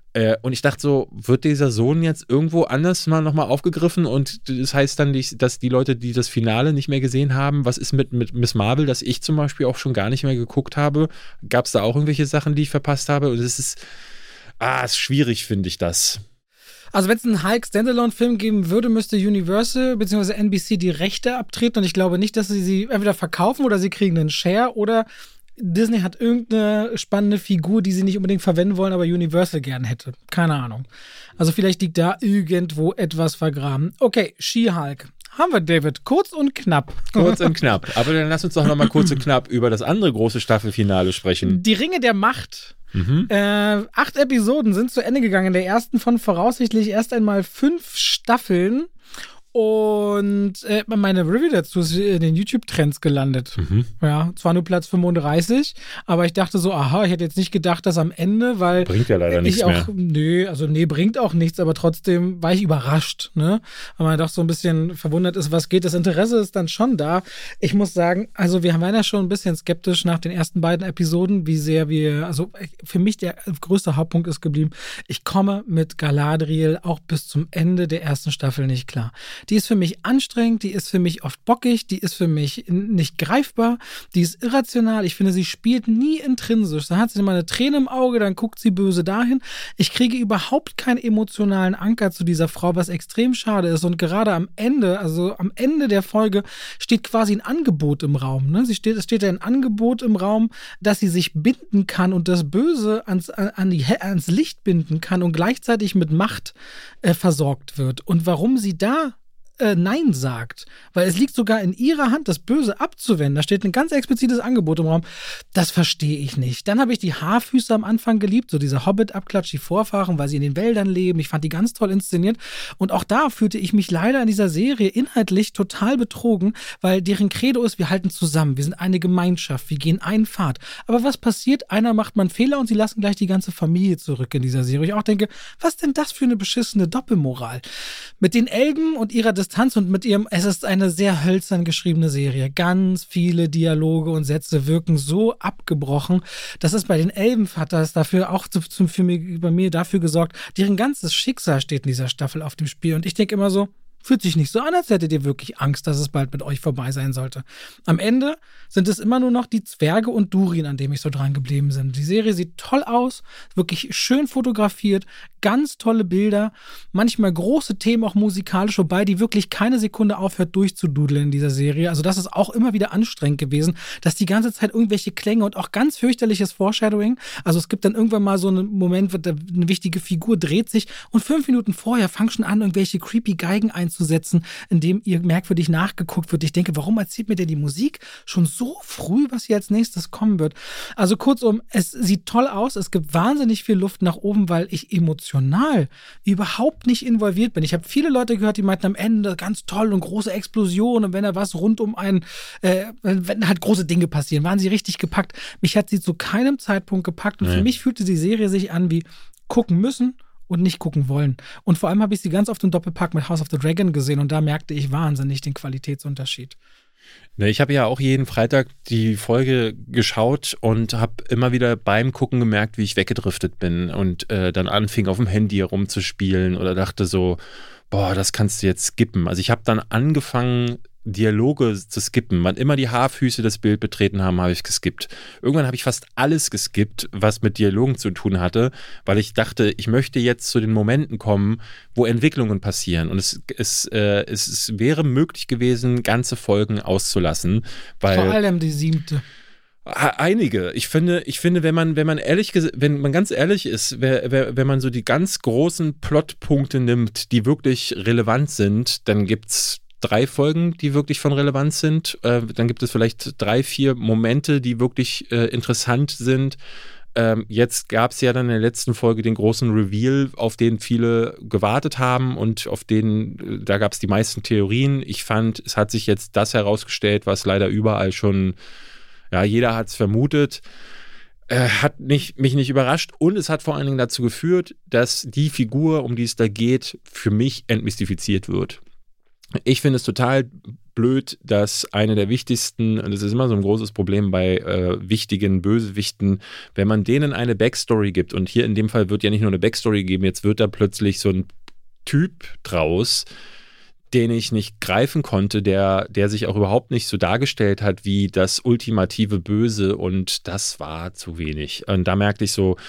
S2: Äh, und ich dachte so, wird dieser Sohn jetzt irgendwo anders mal nochmal aufgegriffen und das heißt dann, dass die Leute, die das Finale nicht mehr gesehen haben, was ist mit, mit Miss Marvel, das ich zum Beispiel auch schon gar nicht mehr geguckt habe? Gab es da auch irgendwelche Sachen, die ich verpasst habe? Und es ist, ah, ist schwierig, finde ich das.
S1: Also wenn es einen Hulk-Standalone-Film geben würde, müsste Universal bzw. N B C die Rechte abtreten und ich glaube nicht, dass sie sie entweder verkaufen oder sie kriegen einen Share oder Disney hat irgendeine spannende Figur, die sie nicht unbedingt verwenden wollen, aber Universal gern hätte. Keine Ahnung. Also vielleicht liegt da irgendwo etwas vergraben. Okay, She-Hulk. Haben wir, David. Kurz und knapp.
S2: Kurz und knapp. Aber dann lass uns doch nochmal kurz und knapp über das andere große Staffelfinale sprechen.
S1: Die Ringe der Macht.
S2: Mhm.
S1: Äh, acht Episoden sind zu Ende gegangen. Der ersten von voraussichtlich erst einmal fünf Staffeln. Und äh, meine Review dazu ist in den YouTube-Trends gelandet.
S2: Mhm.
S1: Ja, zwar nur Platz fünfunddreißig, aber ich dachte so, aha, ich hätte jetzt nicht gedacht, dass am Ende, weil
S2: bringt ja leider nichts
S1: ich auch,
S2: mehr.
S1: Nö, also nee, bringt auch nichts, aber trotzdem war ich überrascht, ne? Weil man doch so ein bisschen verwundert ist, was geht. Das Interesse ist dann schon da. Ich muss sagen, also wir waren ja schon ein bisschen skeptisch nach den ersten beiden Episoden, wie sehr wir, also für mich der größte Hauptpunkt ist geblieben, ich komme mit Galadriel auch bis zum Ende der ersten Staffel nicht klar. Die ist für mich anstrengend, die ist für mich oft bockig, die ist für mich nicht greifbar, die ist irrational. Ich finde, sie spielt nie intrinsisch. Da hat sie mal eine Träne im Auge, dann guckt sie böse dahin. Ich kriege überhaupt keinen emotionalen Anker zu dieser Frau, was extrem schade ist. Und gerade am Ende, also am Ende der Folge, steht quasi ein Angebot im Raum. Ne? Sie steht, es steht ein Angebot im Raum, dass sie sich binden kann und das Böse ans, an die, ans Licht binden kann und gleichzeitig mit Macht äh, versorgt wird. Und warum sie da Äh, Nein sagt, weil es liegt sogar in ihrer Hand, das Böse abzuwenden. Da steht ein ganz explizites Angebot im Raum. Das verstehe ich nicht. Dann habe ich die Haarfüße am Anfang geliebt, so diese Hobbit-Abklatsch, die Vorfahren, weil sie in den Wäldern leben. Ich fand die ganz toll inszeniert. Und auch da fühlte ich mich leider in dieser Serie inhaltlich total betrogen, weil deren Credo ist, wir halten zusammen, wir sind eine Gemeinschaft, wir gehen einen Pfad. Aber was passiert? Einer macht mal einen Fehler und sie lassen gleich die ganze Familie zurück in dieser Serie. Ich auch denke, was denn das für eine beschissene Doppelmoral? Mit den Elben und ihrer Distanz und mit ihrem, es ist eine sehr hölzern geschriebene Serie. Ganz viele Dialoge und Sätze wirken so abgebrochen. Das ist bei den Elbenvaters dafür auch zu, zu, für mich, bei mir dafür gesorgt, deren ganzes Schicksal steht in dieser Staffel auf dem Spiel. Und ich denke immer so, fühlt sich nicht so an, als hättet ihr wirklich Angst, dass es bald mit euch vorbei sein sollte. Am Ende sind es immer nur noch die Zwerge und Durin, an dem ich so dran geblieben bin. Die Serie sieht toll aus, wirklich schön fotografiert, ganz tolle Bilder, manchmal große Themen auch musikalisch, wobei die wirklich keine Sekunde aufhört durchzududeln in dieser Serie. Also das ist auch immer wieder anstrengend gewesen, dass die ganze Zeit irgendwelche Klänge und auch ganz fürchterliches Foreshadowing, also es gibt dann irgendwann mal so einen Moment, wo eine wichtige Figur dreht sich und fünf Minuten vorher fangen schon an, irgendwelche creepy Geigen einzusetzen, in dem ihr merkwürdig nachgeguckt wird. Ich denke, warum erzählt mir denn die Musik schon so früh, was hier als nächstes kommen wird? Also kurzum, es sieht toll aus, es gibt wahnsinnig viel Luft nach oben, weil ich emotional überhaupt nicht involviert bin. Ich habe viele Leute gehört, die meinten am Ende ganz toll und große Explosion und wenn da was rund um einen, äh, wenn halt große Dinge passieren, waren sie richtig gepackt. Mich hat sie zu keinem Zeitpunkt gepackt und nee. Für mich fühlte die Serie sich an wie gucken müssen und nicht gucken wollen. Und vor allem habe ich sie ganz oft im Doppelpack mit House of the Dragon gesehen und da merkte ich wahnsinnig den Qualitätsunterschied.
S2: Ich habe ja auch jeden Freitag die Folge geschaut und habe immer wieder beim Gucken gemerkt, wie ich weggedriftet bin und äh, dann anfing auf dem Handy herumzuspielen oder dachte so, boah, das kannst du jetzt skippen. Also ich habe dann angefangen, Dialoge zu skippen. Wann immer die Haarfüße das Bild betreten haben, habe ich geskippt. Irgendwann habe ich fast alles geskippt, was mit Dialogen zu tun hatte, weil ich dachte, ich möchte jetzt zu den Momenten kommen, wo Entwicklungen passieren. Und es, es, äh, es wäre möglich gewesen, ganze Folgen auszulassen. Weil
S1: vor allem die siebte.
S2: Einige. Ich finde, ich finde, wenn man, wenn man ehrlich, wenn man ganz ehrlich ist, wenn man so die ganz großen Plotpunkte nimmt, die wirklich relevant sind, dann gibt's drei Folgen, die wirklich von Relevanz sind. Äh, dann gibt es vielleicht drei, vier Momente, die wirklich äh, interessant sind. Ähm, jetzt gab es ja dann in der letzten Folge den großen Reveal, auf den viele gewartet haben und auf den, äh, da gab es die meisten Theorien. Ich fand, es hat sich jetzt das herausgestellt, was leider überall schon, ja, jeder hat es vermutet. Äh, hat nicht, mich nicht überrascht und es hat vor allen Dingen dazu geführt, dass die Figur, um die es da geht, für mich entmystifiziert wird. Ich finde es total blöd, dass eine der wichtigsten, und das ist immer so ein großes Problem bei äh, wichtigen Bösewichten, wenn man denen eine Backstory gibt, und hier in dem Fall wird ja nicht nur eine Backstory gegeben, jetzt wird da plötzlich so ein Typ draus, den ich nicht greifen konnte, der, der sich auch überhaupt nicht so dargestellt hat wie das ultimative Böse, und das war zu wenig. Und da merkte ich so,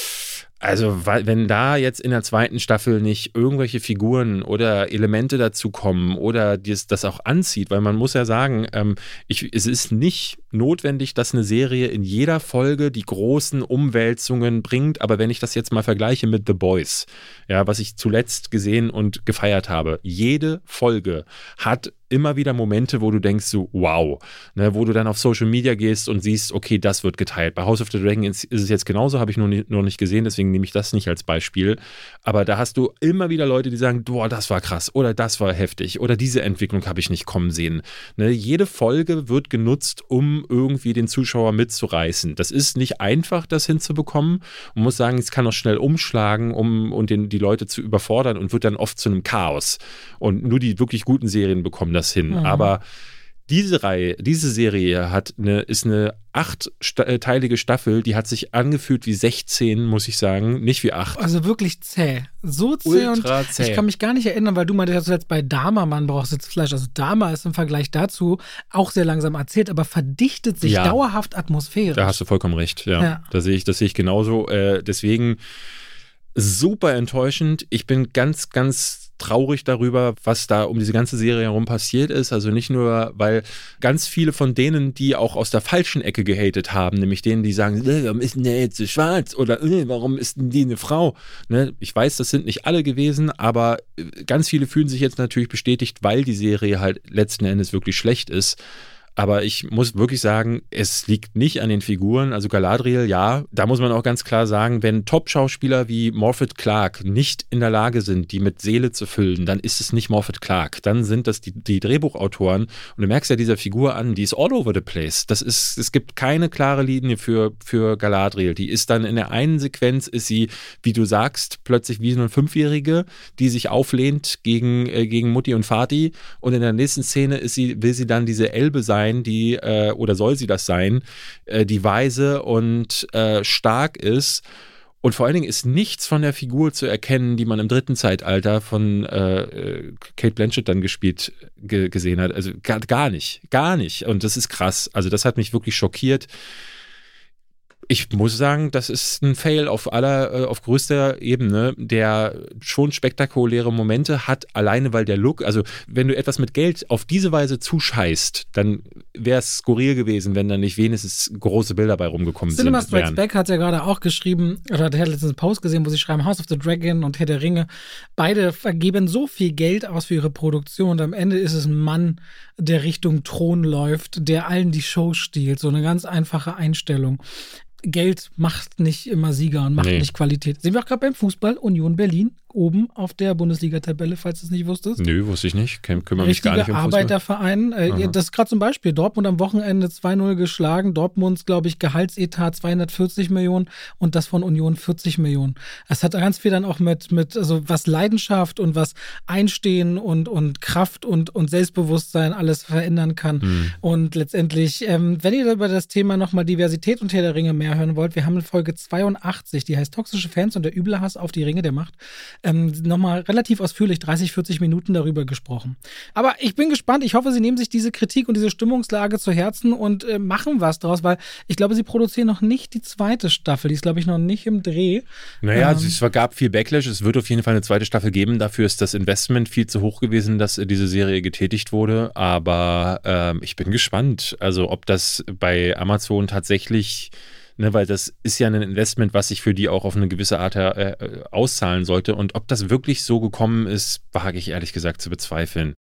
S2: also wenn da jetzt in der zweiten Staffel nicht irgendwelche Figuren oder Elemente dazu kommen oder das, das auch anzieht, weil man muss ja sagen, ähm, ich, es ist nicht notwendig, dass eine Serie in jeder Folge die großen Umwälzungen bringt, aber wenn ich das jetzt mal vergleiche mit The Boys, ja, was ich zuletzt gesehen und gefeiert habe, jede Folge hat immer wieder Momente, wo du denkst so, wow, ne, wo du dann auf Social Media gehst und siehst, okay, das wird geteilt. Bei House of the Dragon ist, ist es jetzt genauso, habe ich nur, nie, nur nicht gesehen, deswegen nehme ich das nicht als Beispiel. Aber da hast du immer wieder Leute, die sagen, boah, das war krass oder das war heftig oder diese Entwicklung habe ich nicht kommen sehen. Ne, jede Folge wird genutzt, um irgendwie den Zuschauer mitzureißen. Das ist nicht einfach, das hinzubekommen. Man muss sagen, es kann auch schnell umschlagen, um und den, die Leute zu überfordern und wird dann oft zu einem Chaos. Und nur die wirklich guten Serien bekommen das hin. Mhm. Aber diese Reihe, diese Serie hat eine, ist eine achtteilige Staffel, die hat sich angefühlt wie sechzehn, muss ich sagen, nicht wie acht.
S1: Also wirklich zäh. So zäh.
S2: Ultra
S1: und
S2: zäh.
S1: Ich kann mich gar nicht erinnern, weil du meintest, dass du jetzt bei Dama, man braucht Sitzfleisch. Also Dama ist im Vergleich dazu auch sehr langsam erzählt, aber verdichtet sich
S2: ja.
S1: dauerhaft atmosphärisch.
S2: Da hast du vollkommen recht, ja.
S1: ja.
S2: Da sehe ich, das sehe ich genauso. Äh, deswegen super enttäuschend. Ich bin ganz, ganz traurig darüber, was da um diese ganze Serie herum passiert ist. Also nicht nur, weil ganz viele von denen, die auch aus der falschen Ecke gehatet haben, nämlich denen, die sagen, äh, warum ist denn der jetzt so schwarz oder äh, warum ist denn die eine Frau? Ne? Ich weiß, das sind nicht alle gewesen, aber ganz viele fühlen sich jetzt natürlich bestätigt, weil die Serie halt letzten Endes wirklich schlecht ist. Aber ich muss wirklich sagen, es liegt nicht an den Figuren. Also Galadriel, ja, da muss man auch ganz klar sagen, wenn Top-Schauspieler wie Morfydd Clark nicht in der Lage sind, die mit Seele zu füllen, dann ist es nicht Morfydd Clark. Dann sind das die, die Drehbuchautoren. Und du merkst ja dieser Figur an, die ist all over the place. Das ist, es gibt keine klare Linie für, für Galadriel. Die ist dann in der einen Sequenz, ist sie, wie du sagst, plötzlich wie so eine Fünfjährige, die sich auflehnt gegen, äh, gegen Mutti und Vati. Und in der nächsten Szene ist sie, will sie dann diese Elbe sein, die, äh, oder soll sie das sein, äh, die weise und äh, stark ist. Und vor allen Dingen ist nichts von der Figur zu erkennen, die man im dritten Zeitalter von äh, Cate Blanchett dann gespielt ge- gesehen hat. Also gar, gar nicht, gar nicht. Und das ist krass. Also das hat mich wirklich schockiert. Ich muss sagen, das ist ein Fail auf aller, auf größter Ebene, der schon spektakuläre Momente hat, alleine weil der Look, also wenn du etwas mit Geld auf diese Weise zuscheißt, dann wäre es skurril gewesen, wenn da nicht wenigstens große Bilder bei rumgekommen
S1: Cinema
S2: sind.
S1: Cinema Strikes Back hat ja gerade auch geschrieben, oder der hat letztens einen Post gesehen, wo sie schreiben, House of the Dragon und Herr der Ringe, beide vergeben so viel Geld aus für ihre Produktion und am Ende ist es ein Mann, der Richtung Thron läuft, der allen die Show stiehlt, so eine ganz einfache Einstellung. Geld macht nicht immer Sieger und macht nee. nicht Qualität. Sehen wir auch gerade beim Fußball, Union Berlin, oben auf der Bundesliga-Tabelle, falls du es nicht wusstest.
S2: Nö, wusste ich nicht. Küm- kümmere mich gar nicht um Fußball.
S1: Arbeiterverein. Äh, das ist gerade zum Beispiel Dortmund am Wochenende zwei null geschlagen. Dortmunds, glaube ich, Gehaltsetat zweihundertvierzig Millionen und das von Union vierzig Millionen. Es hat ganz viel dann auch mit, mit also was Leidenschaft und was Einstehen und, und Kraft und, und Selbstbewusstsein alles verändern kann. Hm. Und letztendlich, ähm, wenn ihr über das Thema nochmal Diversität und Herr der Ringe mehr hören wollt, wir haben in Folge zweiundachtzig, die heißt Toxische Fans und der üble Hass auf die Ringe der Macht, ähm, nochmal relativ ausführlich dreißig, vierzig Minuten darüber gesprochen. Aber ich bin gespannt. Ich hoffe, sie nehmen sich diese Kritik und diese Stimmungslage zu Herzen und äh, machen was draus, weil ich glaube, sie produzieren noch nicht die zweite Staffel. Die ist, glaube ich, noch nicht im Dreh.
S2: Naja,
S1: ähm,
S2: es gab viel Backlash. Es wird auf jeden Fall eine zweite Staffel geben. Dafür ist das Investment viel zu hoch gewesen, dass diese Serie getätigt wurde. Aber ähm, ich bin gespannt. Also, ob das bei Amazon tatsächlich... Ne, weil das ist ja ein Investment, was sich für die auch auf eine gewisse Art äh, auszahlen sollte. Und ob das wirklich so gekommen ist, wage ich ehrlich gesagt zu bezweifeln.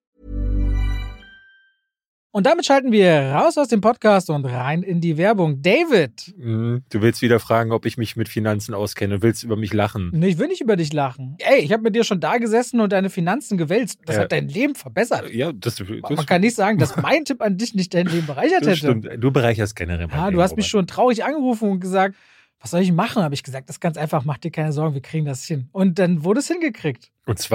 S1: Und damit schalten wir raus aus dem Podcast und rein in die Werbung. David!
S2: Du willst wieder fragen, ob ich mich mit Finanzen auskenne. Du willst über mich lachen.
S1: Nee, ich will nicht über dich lachen. Ey, ich habe mit dir schon da gesessen und deine Finanzen gewälzt. Das äh, hat dein Leben verbessert.
S2: Ja, das, das
S1: Man kann nicht sagen, dass mein Tipp an dich nicht dein Leben bereichert hätte.
S2: Stimmt. Du bereicherst generell mein
S1: Ja,
S2: Leben,
S1: du hast
S2: Robert.
S1: mich schon traurig angerufen und gesagt, was soll ich machen? Habe ich gesagt, das ist ganz einfach, mach dir keine Sorgen, wir kriegen das hin. Und dann wurde es hingekriegt.
S2: Und zwar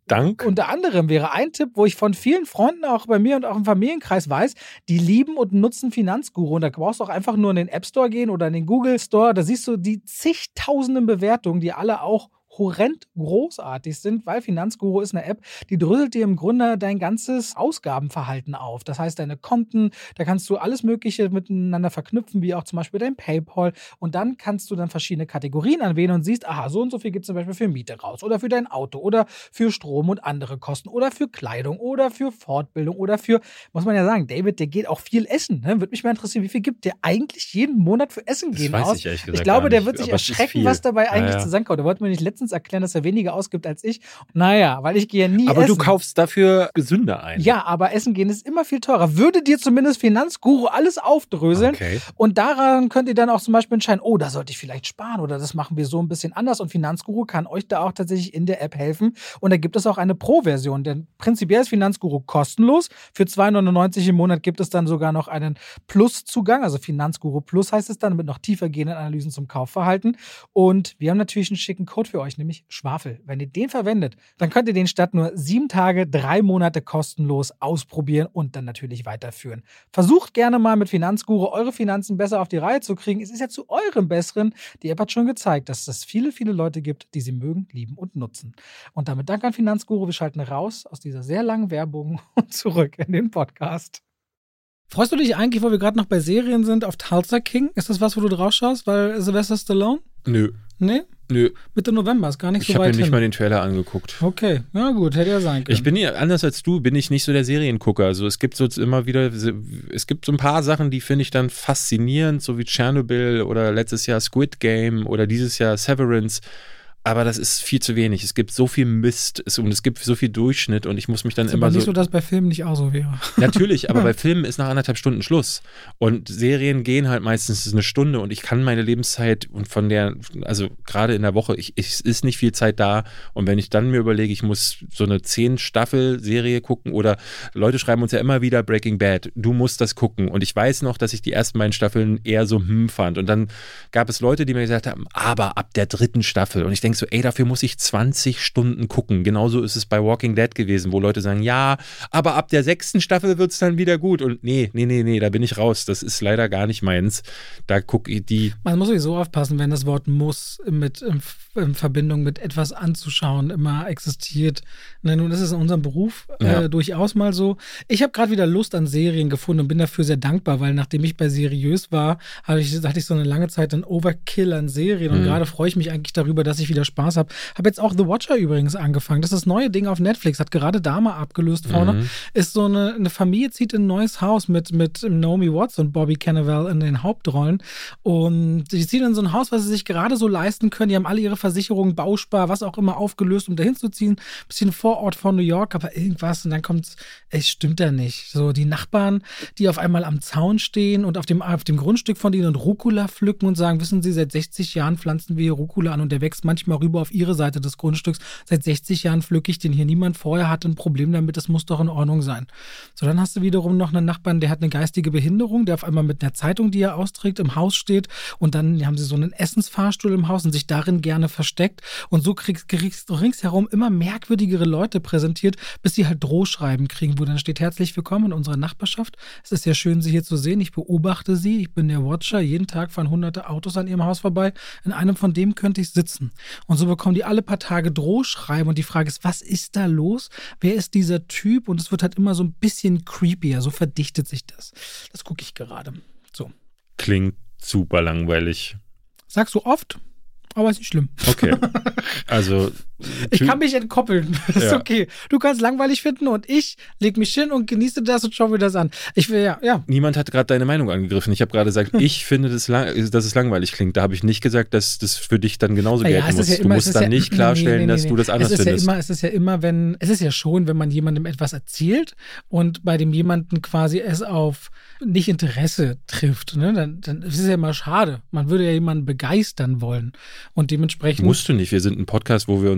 S2: Dank.
S1: Unter anderem wäre ein Tipp, wo ich von vielen Freunden auch bei mir und auch im Familienkreis weiß, die lieben und nutzen Finanzguru. Und da brauchst du auch einfach nur in den App Store gehen oder in den Google Store. Da siehst du die zigtausenden Bewertungen, die alle auch horrend großartig sind, weil Finanzguru ist eine App, die dröselt dir im Grunde dein ganzes Ausgabenverhalten auf. Das heißt, deine Konten, da kannst du alles Mögliche miteinander verknüpfen, wie auch zum Beispiel dein PayPal. Und dann kannst du dann verschiedene Kategorien anwählen und siehst, aha, so und so viel gibt es zum Beispiel für Miete raus oder für dein Auto oder für Strom und andere Kosten oder für Kleidung oder für Fortbildung oder für, muss man ja sagen, David, der geht auch viel essen. Ne? Würde mich mal interessieren, wie viel gibt der eigentlich jeden Monat für Essen
S2: das
S1: gehen
S2: weiß
S1: aus?
S2: Ich, ehrlich gesagt
S1: ich glaube,
S2: gar
S1: der
S2: nicht,
S1: wird sich
S2: aber es ist
S1: erschrecken,
S2: viel.
S1: was dabei eigentlich
S2: Ja, ja.
S1: zusammenkommt. Der wollte mir nicht letztens erklären, dass er weniger ausgibt als ich. Naja, weil ich gehe ja nie
S2: Aber
S1: essen.
S2: du kaufst dafür gesünder ein.
S1: Ja, aber Essen gehen ist immer viel teurer. Würde dir zumindest Finanzguru alles aufdröseln
S2: Okay.
S1: und daran könnt ihr dann auch zum Beispiel entscheiden, oh, da sollte ich vielleicht sparen oder das machen wir so ein bisschen anders und Finanzguru kann euch da auch tatsächlich in der App helfen und da gibt es auch eine Pro-Version, denn prinzipiell ist Finanzguru kostenlos. Für zwei neunundneunzig im Monat gibt es dann sogar noch einen Plus-Zugang, also Finanzguru Plus heißt es dann, mit noch tiefer gehenden Analysen zum Kaufverhalten und wir haben natürlich einen schicken Code für euch, nämlich Schwafel. Wenn ihr den verwendet, dann könnt ihr den statt nur sieben Tage, drei Monate kostenlos ausprobieren und dann natürlich weiterführen. Versucht gerne mal mit Finanzguru eure Finanzen besser auf die Reihe zu kriegen. Es ist ja zu eurem Besseren. Die App hat schon gezeigt, dass es viele, viele Leute gibt, die sie mögen, lieben und nutzen. Und damit Dank an Finanzguru. Wir schalten raus aus dieser sehr langen Werbung und zurück in den Podcast. Freust du dich eigentlich, wo wir gerade noch bei Serien sind, auf Tulsa King? Ist das was, wo du drauf schaust? Weil Sylvester Stallone?
S2: Nö.
S1: Nee?
S2: Nö.
S1: Mitte November, ist gar nicht
S2: Ich
S1: so
S2: habe
S1: weit
S2: mir nicht
S1: hin.
S2: mal den Trailer angeguckt.
S1: Okay, ja gut, hätte ja sein können.
S2: Ich bin ja, anders als du, bin ich nicht so der Seriengucker. Also es gibt so immer wieder, es gibt so ein paar Sachen, die finde ich dann faszinierend, so wie Tschernobyl oder letztes Jahr Squid Game oder dieses Jahr Severance. Aber das ist viel zu wenig. Es gibt so viel Mist und es gibt so viel Durchschnitt und ich muss mich dann
S1: ist
S2: immer
S1: aber nicht
S2: so.
S1: so, dass bei Filmen nicht auch so wäre.
S2: Natürlich, aber bei Filmen ist nach anderthalb Stunden Schluss. Und Serien gehen halt meistens eine Stunde und ich kann meine Lebenszeit und von der, also gerade in der Woche, ich, ich, es ist nicht viel Zeit da. Und wenn ich dann mir überlege, ich muss so eine zehn-Staffel-Serie gucken oder Leute schreiben uns ja immer wieder Breaking Bad, du musst das gucken. Und ich weiß noch, dass ich die ersten beiden Staffeln eher so hm fand. Und dann gab es Leute, die mir gesagt haben, aber ab der dritten Staffel. Und ich denke so, ey, dafür muss ich zwanzig Stunden gucken. Genauso ist es bei Walking Dead gewesen, wo Leute sagen, ja, aber ab der sechsten Staffel wird es dann wieder gut. Und nee, nee, nee, nee, da bin ich raus. Das ist leider gar nicht meins. Da gucke ich die.
S1: Man muss sowieso aufpassen, wenn das Wort muss mit in, in Verbindung mit etwas anzuschauen immer existiert. Na, nun ist es in unserem Beruf
S2: Ja.
S1: äh, durchaus mal so. Ich habe gerade wieder Lust an Serien gefunden und bin dafür sehr dankbar, weil nachdem ich bei Seriös war, hatte ich, hatte ich so eine lange Zeit einen Overkill an Serien und
S2: Mhm.
S1: gerade freue ich mich eigentlich darüber, dass ich wieder Spaß habe. Habe jetzt auch The Watcher übrigens angefangen. Das ist das neue Ding auf Netflix, hat gerade da mal abgelöst vorne.
S2: Mhm.
S1: Ist so eine, eine Familie zieht in ein neues Haus mit, mit Naomi Watts und Bobby Cannavale in den Hauptrollen. Und die ziehen in so ein Haus, was sie sich gerade so leisten können. Die haben alle ihre Versicherungen, Bauspar, was auch immer aufgelöst, um dahin zu ziehen. Bisschen Vorort von New York, aber irgendwas. Und dann kommt es, stimmt da nicht. So die Nachbarn, die auf einmal am Zaun stehen und auf dem, auf dem Grundstück von denen Rucola pflücken und sagen, wissen Sie, seit sechzig Jahren pflanzen wir hier Rucola an und der wächst manchmal rüber auf ihre Seite des Grundstücks. Seit sechzig Jahren pflücke ich den hier. Niemand vorher hatte ein Problem damit, das muss doch in Ordnung sein. So, dann hast du wiederum noch einen Nachbarn, der hat eine geistige Behinderung, der auf einmal mit einer Zeitung, die er austrägt, im Haus steht und dann haben sie so einen Essensfahrstuhl im Haus und sich darin gerne versteckt und so kriegst du ringsherum immer merkwürdigere Leute präsentiert, bis sie halt Drohschreiben kriegen, wo dann steht, herzlich willkommen in unserer Nachbarschaft. Es ist sehr schön, Sie hier zu sehen. Ich beobachte Sie. Ich bin der Watcher. Jeden Tag fahren hunderte Autos an Ihrem Haus vorbei. In einem von dem könnte ich sitzen. Und so bekommen die alle paar Tage Drohschreiben und die Frage ist, was ist da los? Wer ist dieser Typ? Und es wird halt immer so ein bisschen creepier. So verdichtet sich das. Das gucke ich gerade. So.
S2: Klingt super langweilig.
S1: Sagst du oft, aber ist nicht schlimm.
S2: Okay. Also.
S1: Ich kann mich entkoppeln. Das ist
S2: Ja.
S1: okay. Du kannst langweilig finden und ich leg mich hin und genieße das und schaue mir das an. Ich will ja, ja.
S2: Niemand hat gerade deine Meinung angegriffen. Ich habe gerade gesagt, ich finde, das lang, dass es langweilig klingt. Da habe ich nicht gesagt, dass das für dich dann genauso
S1: Ja,
S2: gelten
S1: es
S2: muss.
S1: ist ja
S2: du
S1: immer-
S2: musst
S1: es ist
S2: dann
S1: ja-
S2: nicht
S1: nee,
S2: klarstellen,
S1: nee, nee,
S2: dass
S1: nee.
S2: du das anders
S1: es ist
S2: findest.
S1: Ja immer, es ist ja immer, wenn, es ist ja schon, wenn man jemandem etwas erzählt und bei dem jemanden quasi es auf nicht Interesse trifft, ne, dann, dann ist es ja immer schade. Man würde ja jemanden begeistern wollen und dementsprechend.
S2: Musst du nicht. Wir sind ein Podcast, wo wir uns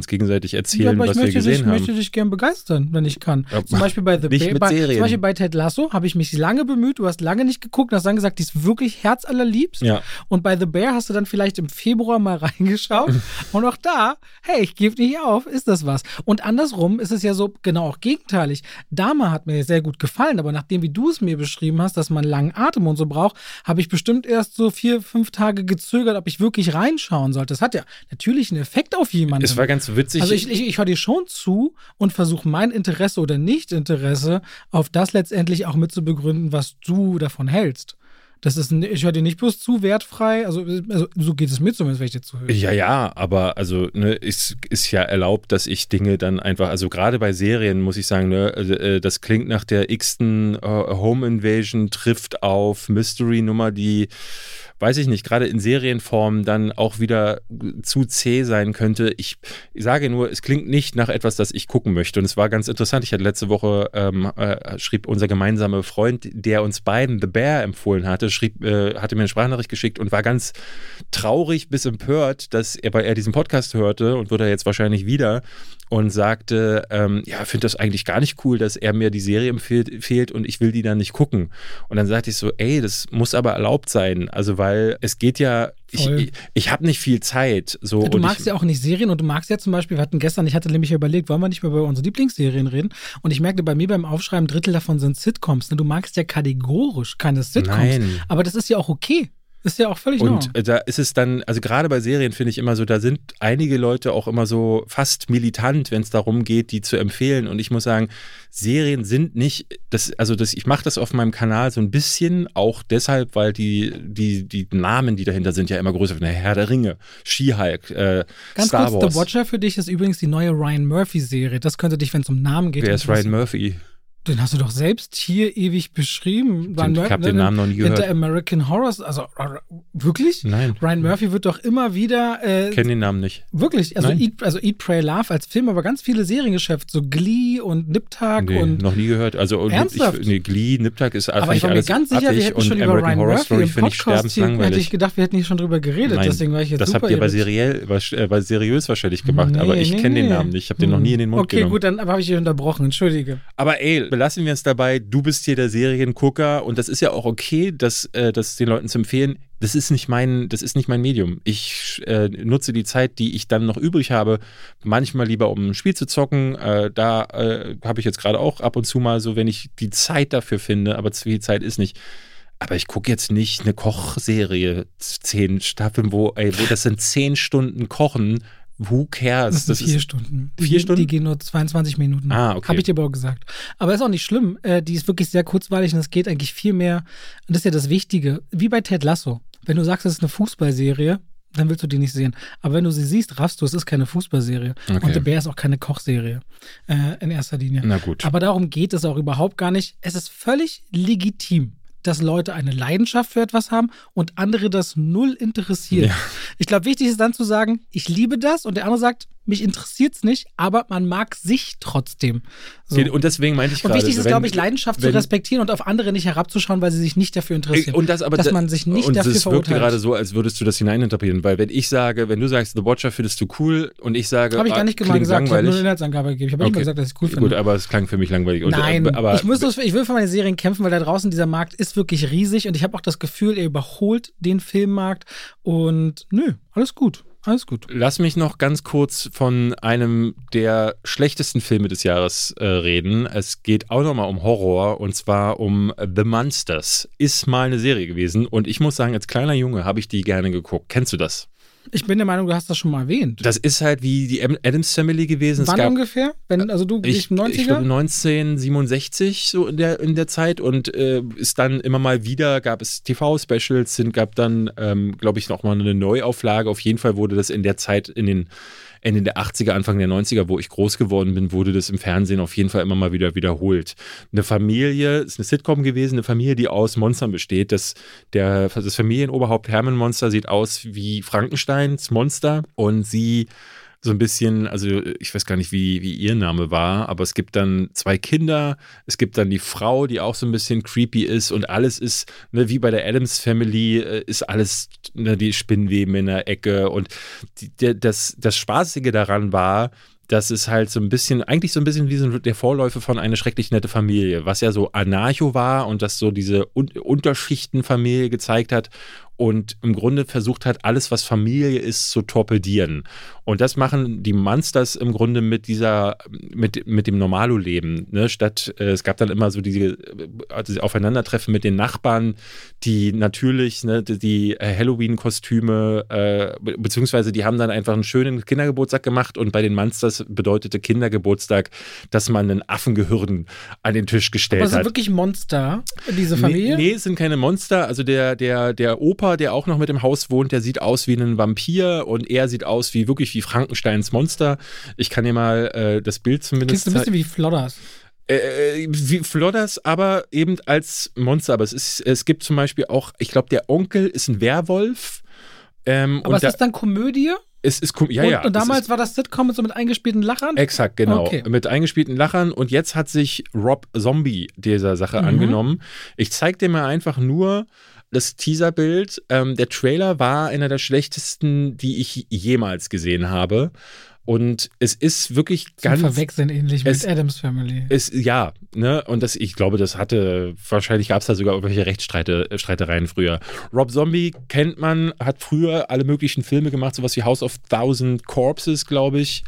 S2: gegenseitig erzählen,
S1: ja,
S2: was wir gesehen
S1: dich,
S2: haben.
S1: Ich möchte dich gern begeistern, wenn ich kann.
S2: Ja,
S1: zum Beispiel bei The
S2: nicht
S1: Bear,
S2: mit
S1: bei,
S2: Serien.
S1: zum Beispiel bei Ted Lasso habe ich mich lange bemüht, du hast lange nicht geguckt, hast dann gesagt, die ist wirklich herzallerliebst.
S2: Ja.
S1: Und bei The Bear hast du dann vielleicht im Februar mal reingeschaut und auch da, hey, ich gebe nicht auf, ist das was. Und andersrum ist es ja so, genau auch gegenteilig. Dama hat mir sehr gut gefallen, aber nachdem, wie du es mir beschrieben hast, dass man langen Atem und so braucht, habe ich bestimmt erst so vier, fünf Tage gezögert, ob ich wirklich reinschauen sollte. Das hat ja natürlich einen Effekt auf jemanden.
S2: Es war ganz witzig.
S1: Also ich, ich, ich höre dir schon zu und versuche mein Interesse oder Nicht-Interesse auf das letztendlich auch mit zu begründen, was du davon hältst. Das ist, ich höre dir nicht bloß zu wertfrei, also, also so geht es mir zumindest, wenn ich dir zuhöre.
S2: Ja, ja, aber also ne, ist, ist ja erlaubt, dass ich Dinge dann einfach, also gerade bei Serien muss ich sagen, ne, äh, das klingt nach der x-ten äh, Home Invasion trifft auf Mystery-Nummer, die, weiß ich nicht, gerade in Serienform dann auch wieder zu zäh sein könnte. Ich, ich sage nur, es klingt nicht nach etwas, das ich gucken möchte. Und es war ganz interessant. Ich hatte letzte Woche, ähm, äh, schrieb unser gemeinsamer Freund, der uns beiden The Bear empfohlen hatte, schrieb, äh, hatte mir eine Sprachnachricht geschickt und war ganz traurig bis empört, dass er, weil er diesen Podcast hörte und wird er jetzt wahrscheinlich wieder und sagte, ähm, ja, ich finde das eigentlich gar nicht cool, dass er mir die Serie empfiehlt, empfiehlt und ich will die dann nicht gucken. Und dann sagte ich so, ey, das muss aber erlaubt sein. Also, weil es geht ja, ich, ich, ich habe nicht viel Zeit. So,
S1: ja, du
S2: und
S1: magst
S2: ich,
S1: ja auch nicht Serien und du magst ja zum Beispiel, wir hatten gestern, ich hatte nämlich überlegt, wollen wir nicht mehr über unsere Lieblingsserien reden? Und ich merkte bei mir beim Aufschreiben, ein Drittel davon sind Sitcoms. Du magst ja kategorisch keine Sitcoms.
S2: Nein.
S1: Aber das ist ja auch okay. Ist ja auch völlig
S2: Und
S1: neu.
S2: da ist es dann, also gerade bei Serien finde ich immer so, da sind einige Leute auch immer so fast militant, wenn es darum geht, die zu empfehlen. Und ich muss sagen, Serien sind nicht, das, also das, ich mache das auf meinem Kanal so ein bisschen, auch deshalb, weil die, die, die Namen, die dahinter sind, ja immer größer sind. Herr der Ringe, She-Hulk, äh,
S1: Ganz
S2: Star
S1: kurz,
S2: Wars.
S1: The Watcher für dich ist übrigens die neue Ryan Murphy-Serie. Das könnte dich, wenn es um Namen geht.
S2: Wer ist Ryan Murphy?
S1: Den hast du doch selbst hier ewig beschrieben.
S2: Den, ich habe den Namen noch nie gehört.
S1: Hinter American Horror, also wirklich?
S2: Nein.
S1: Ryan Murphy wird doch immer wieder. Äh,
S2: Kenne den Namen nicht.
S1: Wirklich? Also Eat, also Eat, Pray, Love als Film, aber ganz viele Seriengeschäfte, so Glee und Nip-Tuck
S2: nee,
S1: und.
S2: noch nie gehört. Also
S1: Ernsthaft?
S2: Ich, nee, Glee, Nip-Tuck ist
S1: aber ich war mir
S2: alles
S1: ganz sicher, wir hätten schon über
S2: American
S1: Ryan
S2: Horror
S1: Murphy
S2: Story
S1: im
S2: finde ich
S1: Podcast hier,
S2: sterbenslangweilig.
S1: hätte ich gedacht, wir hätten hier schon drüber geredet.
S2: Nein,
S1: deswegen war ich jetzt
S2: das
S1: super
S2: habt ihr bei
S1: irritiert.
S2: seriell, bei, bei seriös wahrscheinlich gemacht,
S1: Nee,
S2: aber ich
S1: nee,
S2: kenne
S1: nee.
S2: den Namen nicht. Ich habe den noch nie in den Mund
S1: okay,
S2: genommen.
S1: Okay, gut, dann habe ich dich unterbrochen. Entschuldige.
S2: Aber ey, belassen wir es dabei. Du bist hier der Seriengucker und das ist ja auch okay, dass äh, das den Leuten zu empfehlen. Das ist nicht mein, das ist nicht mein Medium. Ich äh, nutze die Zeit, die ich dann noch übrig habe, manchmal lieber um ein Spiel zu zocken. Äh, da äh, habe ich jetzt gerade auch ab und zu mal so, wenn ich die Zeit dafür finde, aber zu viel Zeit ist nicht. Aber ich gucke jetzt nicht eine Kochserie, zehn Staffeln, wo, ey, wo das sind zehn Stunden Kochen. Who cares?
S1: Das sind
S2: das
S1: vier
S2: ist
S1: Stunden. Die
S2: vier
S1: gehen,
S2: Stunden?
S1: Die gehen nur zweiundzwanzig Minuten.
S2: Ah, okay.
S1: Habe ich dir aber auch gesagt. Aber ist auch nicht schlimm. Äh, die ist wirklich sehr kurzweilig und es geht eigentlich viel mehr. Und das ist ja das Wichtige. Wie bei Ted Lasso. Wenn du sagst, es ist eine Fußballserie, dann willst du die nicht sehen. Aber wenn du sie siehst, raffst du, es ist keine Fußballserie.
S2: Okay.
S1: Und The Bear ist auch keine Kochserie. Äh, in erster Linie.
S2: Na gut.
S1: Aber darum geht es auch überhaupt gar nicht. Es ist völlig legitim, dass Leute eine Leidenschaft für etwas haben und andere das null interessiert.
S2: Ja.
S1: Ich glaube, wichtig ist dann zu sagen, ich liebe das und der andere sagt, mich interessiert es nicht, aber man mag sich trotzdem. So.
S2: Und deswegen meinte ich
S1: Und
S2: gerade.
S1: wichtig ist,
S2: wenn-
S1: glaube ich, Leidenschaft
S2: wenn-
S1: zu respektieren und auf andere nicht herabzuschauen, weil sie sich nicht dafür interessieren.
S2: Und das aber
S1: dass
S2: da-
S1: man sich nicht
S2: und
S1: dafür
S2: es wirkte
S1: verurteilt.
S2: gerade so, als würdest du das hineininterpretieren, weil wenn ich sage, wenn du sagst, The Watcher findest du cool und ich sage,
S1: Habe ich gar
S2: ah,
S1: nicht mal
S2: klingt
S1: gesagt, ich habe nur
S2: langweilig.
S1: eine Inhaltsangabe gegeben. Ich habe nicht mal
S2: Okay.
S1: gesagt, dass ich es cool finde.
S2: Gut, aber es klang für mich langweilig. Und,
S1: Nein,
S2: äh, aber
S1: ich, muss das, ich will für meine Serien kämpfen, weil da draußen dieser Markt ist wirklich riesig und ich habe auch das Gefühl, er überholt den Filmmarkt und nö, alles gut, alles gut.
S2: Lass mich noch ganz kurz von einem der schlechtesten Filme des Jahres äh, reden. Es geht auch nochmal um Horror und zwar um The Monsters. Ist mal eine Serie gewesen und ich muss sagen, als kleiner Junge habe ich die gerne geguckt. Kennst du das?
S1: Ich bin der Meinung, du hast das schon mal erwähnt.
S2: Das ist halt wie die Addams Family gewesen.
S1: Wann
S2: es gab,
S1: ungefähr? Wenn, also du,
S2: Ich,
S1: ich neunziger?
S2: ich glaube neunzehnhundertsiebenundsechzig so in der, in der Zeit und äh, ist dann immer mal wieder, gab es T V-Specials, sind, gab dann, ähm, glaube ich, nochmal eine Neuauflage. Auf jeden Fall wurde das in der Zeit in den Ende der achtziger, Anfang der neunziger, wo ich groß geworden bin, wurde das im Fernsehen auf jeden Fall immer mal wieder wiederholt. Eine Familie, ist eine Sitcom gewesen, eine Familie, die aus Monstern besteht. Das, der, das Familienoberhaupt Herman Monster sieht aus wie Frankensteins Monster und sie so ein bisschen, also ich weiß gar nicht, wie, wie ihr Name war, aber es gibt dann zwei Kinder, es gibt dann die Frau, die auch so ein bisschen creepy ist und alles ist, ne, wie bei der Addams Family, äh, ist alles, ne, die Spinnweben in der Ecke und die, der, das, das Spaßige daran war, dass es halt so ein bisschen, eigentlich so ein bisschen wie so der Vorläufer von Eine schrecklich nette Familie, was ja so Anarcho war und das so diese Un- Unterschichtenfamilie gezeigt hat und im Grunde versucht hat, alles, was Familie ist, zu torpedieren. Und das machen die Monsters im Grunde mit dieser, mit, mit dem Normalo-Leben. Ne? Statt, äh, es gab dann immer so diese, also die Aufeinandertreffen mit den Nachbarn, die natürlich, ne, die, die Halloween-Kostüme, äh, be- beziehungsweise die haben dann einfach einen schönen Kindergeburtstag gemacht und bei den Monsters bedeutete Kindergeburtstag, dass man einen Affengehirn an den Tisch gestellt
S1: Aber sind
S2: hat.
S1: wirklich Monster, diese Familie?
S2: Nee, nee, es sind keine Monster. Also der, der, der Opa, der auch noch mit im Haus wohnt, der sieht aus wie ein Vampir und er sieht aus wie wirklich wie Frankensteins Monster. Ich kann dir mal äh, das Bild zumindest
S1: Klingt ein bisschen wie Flodders.
S2: äh, wie Flodders, aber eben als Monster. Aber es ist, es gibt zum Beispiel auch, ich glaube, der Onkel ist ein Werwolf. Ähm,
S1: Aber
S2: und
S1: es
S2: da,
S1: ist dann Komödie?
S2: es ist, kom- ja,
S1: und,
S2: ja.
S1: und
S2: es
S1: damals
S2: ist,
S1: war das Sitcom mit so mit eingespielten Lachern?
S2: Exakt, genau.
S1: Okay.
S2: Mit eingespielten Lachern. Und jetzt hat sich Rob Zombie dieser Sache
S1: Mhm.
S2: angenommen. Ich zeig dir mal einfach nur das Teaserbild. Ähm, der Trailer war einer der schlechtesten, die ich jemals gesehen habe. Und es ist wirklich
S1: Zum
S2: ganz.
S1: Verwechseln ähnlich
S2: es-
S1: mit Addams Family.
S2: Es, ja, ne, und das, ich glaube, das hatte, wahrscheinlich gab es da sogar irgendwelche Rechtsstreitereien früher. Rob Zombie kennt man, hat früher alle möglichen Filme gemacht, sowas wie House of Thousand Corpses, glaube ich.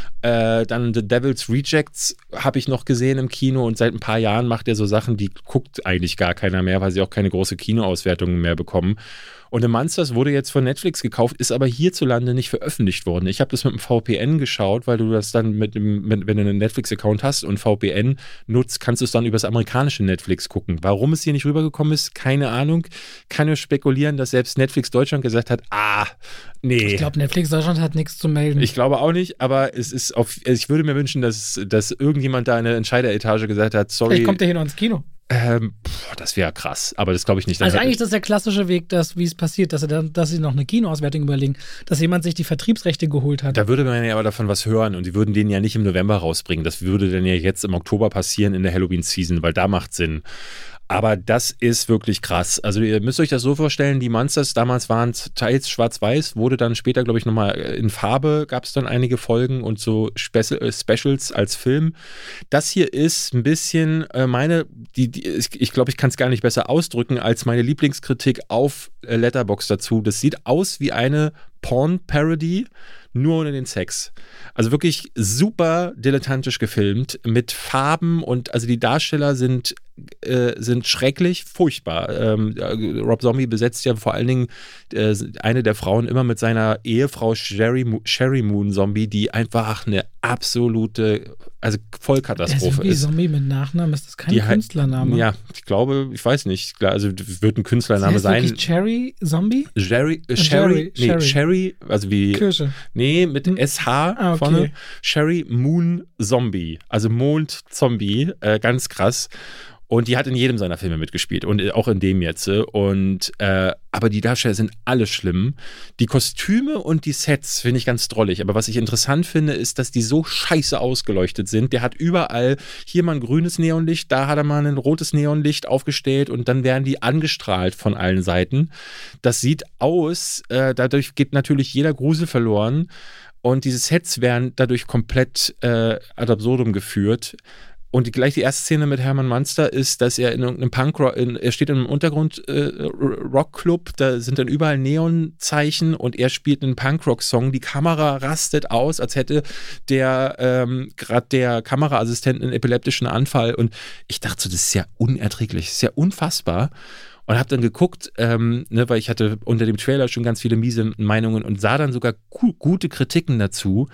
S2: Äh, dann The Devil's Rejects habe ich noch gesehen im Kino und seit ein paar Jahren macht er so Sachen, die guckt eigentlich gar keiner mehr, weil sie auch keine große Kinoauswertungen mehr bekommen. Und The Monsters wurde jetzt von Netflix gekauft, ist aber hierzulande nicht veröffentlicht worden. Ich habe das mit dem V P N geschaut, weil du das dann mit dem, mit, wenn du einen Netflix-Account hast und V P N nutzt, kannst du es dann über das amerikanische Netflix gucken. Warum es hier nicht rübergekommen ist, keine Ahnung. Kann nur spekulieren, dass selbst Netflix Deutschland gesagt hat, ah, nee.
S1: Ich glaube, Netflix Deutschland hat nichts zu melden.
S2: Ich glaube auch nicht, aber es ist auf, ich würde mir wünschen, dass, dass irgendjemand da in der Entscheideretage gesagt hat, sorry.
S1: Vielleicht kommt der hier noch ins Kino.
S2: Ähm, pff, das wäre krass, aber das glaube ich nicht. Dann
S1: Also
S2: hätte-
S1: eigentlich ist das der klassische Weg, dass, wie es passiert, dass, sie dann, dass sie noch eine Kinoauswertung überlegen, dass jemand sich die Vertriebsrechte geholt hat.
S2: Da würde man ja aber davon was hören und die würden den ja nicht im November rausbringen. Das würde dann ja jetzt im Oktober passieren in der Halloween-Season, weil da macht Sinn. Aber das ist wirklich krass. Also ihr müsst euch das so vorstellen, die Monsters damals waren teils schwarz-weiß, wurde dann später, glaube ich, nochmal in Farbe, gab es dann einige Folgen und so Speci- äh, Specials als Film. Das hier ist ein bisschen äh, meine, die, die, ich glaube, ich kann es gar nicht besser ausdrücken, als meine Lieblingskritik auf äh, Letterboxd dazu. Das sieht aus wie eine Porn-Parody, nur ohne den Sex. Also wirklich super dilettantisch gefilmt, mit Farben und also die Darsteller sind, äh, sind schrecklich, furchtbar. Ähm, Rob Zombie besetzt ja vor allen Dingen äh, eine der Frauen immer mit seiner Ehefrau Sherry, Mo- Sherry Moon Zombie, die einfach eine absolute, also Vollkatastrophe
S1: Der ist.
S2: ist.
S1: Zombie mit Nachnamen, ist das kein
S2: Die hei-
S1: Künstlername?
S2: Ja, ich glaube, ich weiß nicht, klar, also wird ein
S1: Sie
S2: Künstlername
S1: heißt
S2: sein.
S1: wirklich Cherry Zombie?
S2: Jerry, äh,
S1: Sherry,
S2: Sherry, nee,
S1: Sherry.
S2: Sherry, also wie,
S1: Kirsche.
S2: nee, mit
S1: Hm.
S2: S H
S1: Ah, okay.
S2: vorne. Sherry Moon Zombie, also Mond-Zombie, äh, ganz krass. Und die hat in jedem seiner Filme mitgespielt und auch in dem jetzt. Und äh, aber die Darsteller sind alle schlimm. Die Kostüme und die Sets finde ich ganz drollig. Aber was ich interessant finde, ist, dass die so scheiße ausgeleuchtet sind. Der hat überall hier mal ein grünes Neonlicht, da hat er mal ein rotes Neonlicht aufgestellt und dann werden die angestrahlt von allen Seiten. Das sieht aus, äh, dadurch geht natürlich jeder Grusel verloren. Und diese Sets werden dadurch komplett äh, ad absurdum geführt. Und die, gleich die erste Szene mit Hermann Munster ist, dass er in irgendeinem Punkrock, in, er steht in einem Untergrund-Rockclub, äh, da sind dann überall Neonzeichen und er spielt einen Punkrock-Song. Die Kamera rastet aus, als hätte der ähm, gerade der Kameraassistent einen epileptischen Anfall. Und ich dachte so, das ist ja unerträglich, das ist ja unfassbar. Und habe dann geguckt, ähm, ne, weil ich hatte unter dem Trailer schon ganz viele miese Meinungen und sah dann sogar gu- gute Kritiken dazu.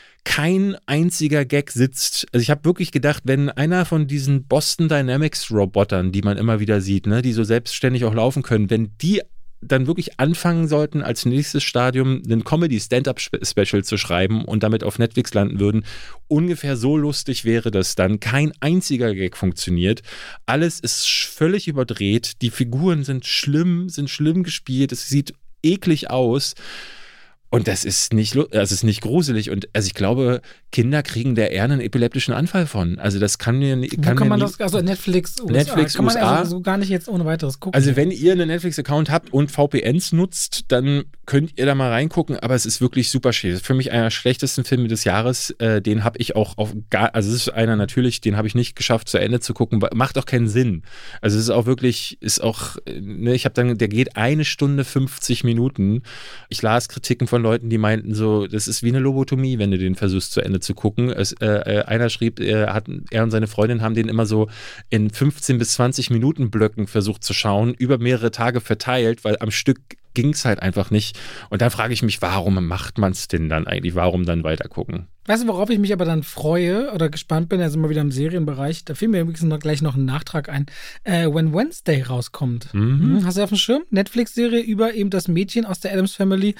S2: Kein einziger Gag sitzt. Also ich habe wirklich gedacht, wenn einer von diesen Boston Dynamics Robotern, die man immer wieder sieht, ne, die so selbstständig auch laufen können, wenn die dann wirklich anfangen sollten, als nächstes Stadium einen Comedy-Stand-Up-Special zu schreiben und damit auf Netflix landen würden, ungefähr so lustig wäre das dann. Kein einziger Gag funktioniert. Alles ist völlig überdreht. Die Figuren sind schlimm, sind schlimm gespielt. Es sieht eklig aus. Und das ist nicht, also es ist nicht gruselig. Und also ich glaube, Kinder kriegen da eher einen epileptischen Anfall von. Also das kann mir nicht.
S1: Wo kann
S2: mir
S1: man
S2: nie,
S1: das, also Netflix U S A,
S2: Netflix
S1: kann man
S2: U S A,
S1: also so gar nicht jetzt ohne weiteres gucken.
S2: Also wenn ihr einen Netflix-Account habt und V P Ns nutzt, dann könnt ihr da mal reingucken. Aber es ist wirklich super schön. Das ist für mich einer der schlechtesten Filme des Jahres. Äh, den habe ich auch auf gar, also es ist einer natürlich, den habe ich nicht geschafft zu Ende zu gucken. Macht auch keinen Sinn. Also es ist auch wirklich, ist auch, ne, ich habe dann, der geht eine Stunde fünfzig Minuten. Ich las Kritiken von Leuten, die meinten so, das ist wie eine Lobotomie, wenn du den versuchst zu Ende zu gucken. Es, äh, einer schrieb, er, hat, er und seine Freundin haben den immer so in fünfzehn bis zwanzig Minuten Blöcken versucht zu schauen, über mehrere Tage verteilt, weil am Stück ging es halt einfach nicht. Und da frage ich mich, warum macht man es denn dann eigentlich? Warum dann weiter gucken?
S1: Weißt du, worauf ich mich aber dann freue oder gespannt bin, also immer wieder im Serienbereich, da fiel mir übrigens noch gleich noch ein Nachtrag ein, äh, When Wednesday rauskommt.
S2: Mhm.
S1: Hast du auf dem Schirm? Netflix-Serie über eben das Mädchen aus der Addams Family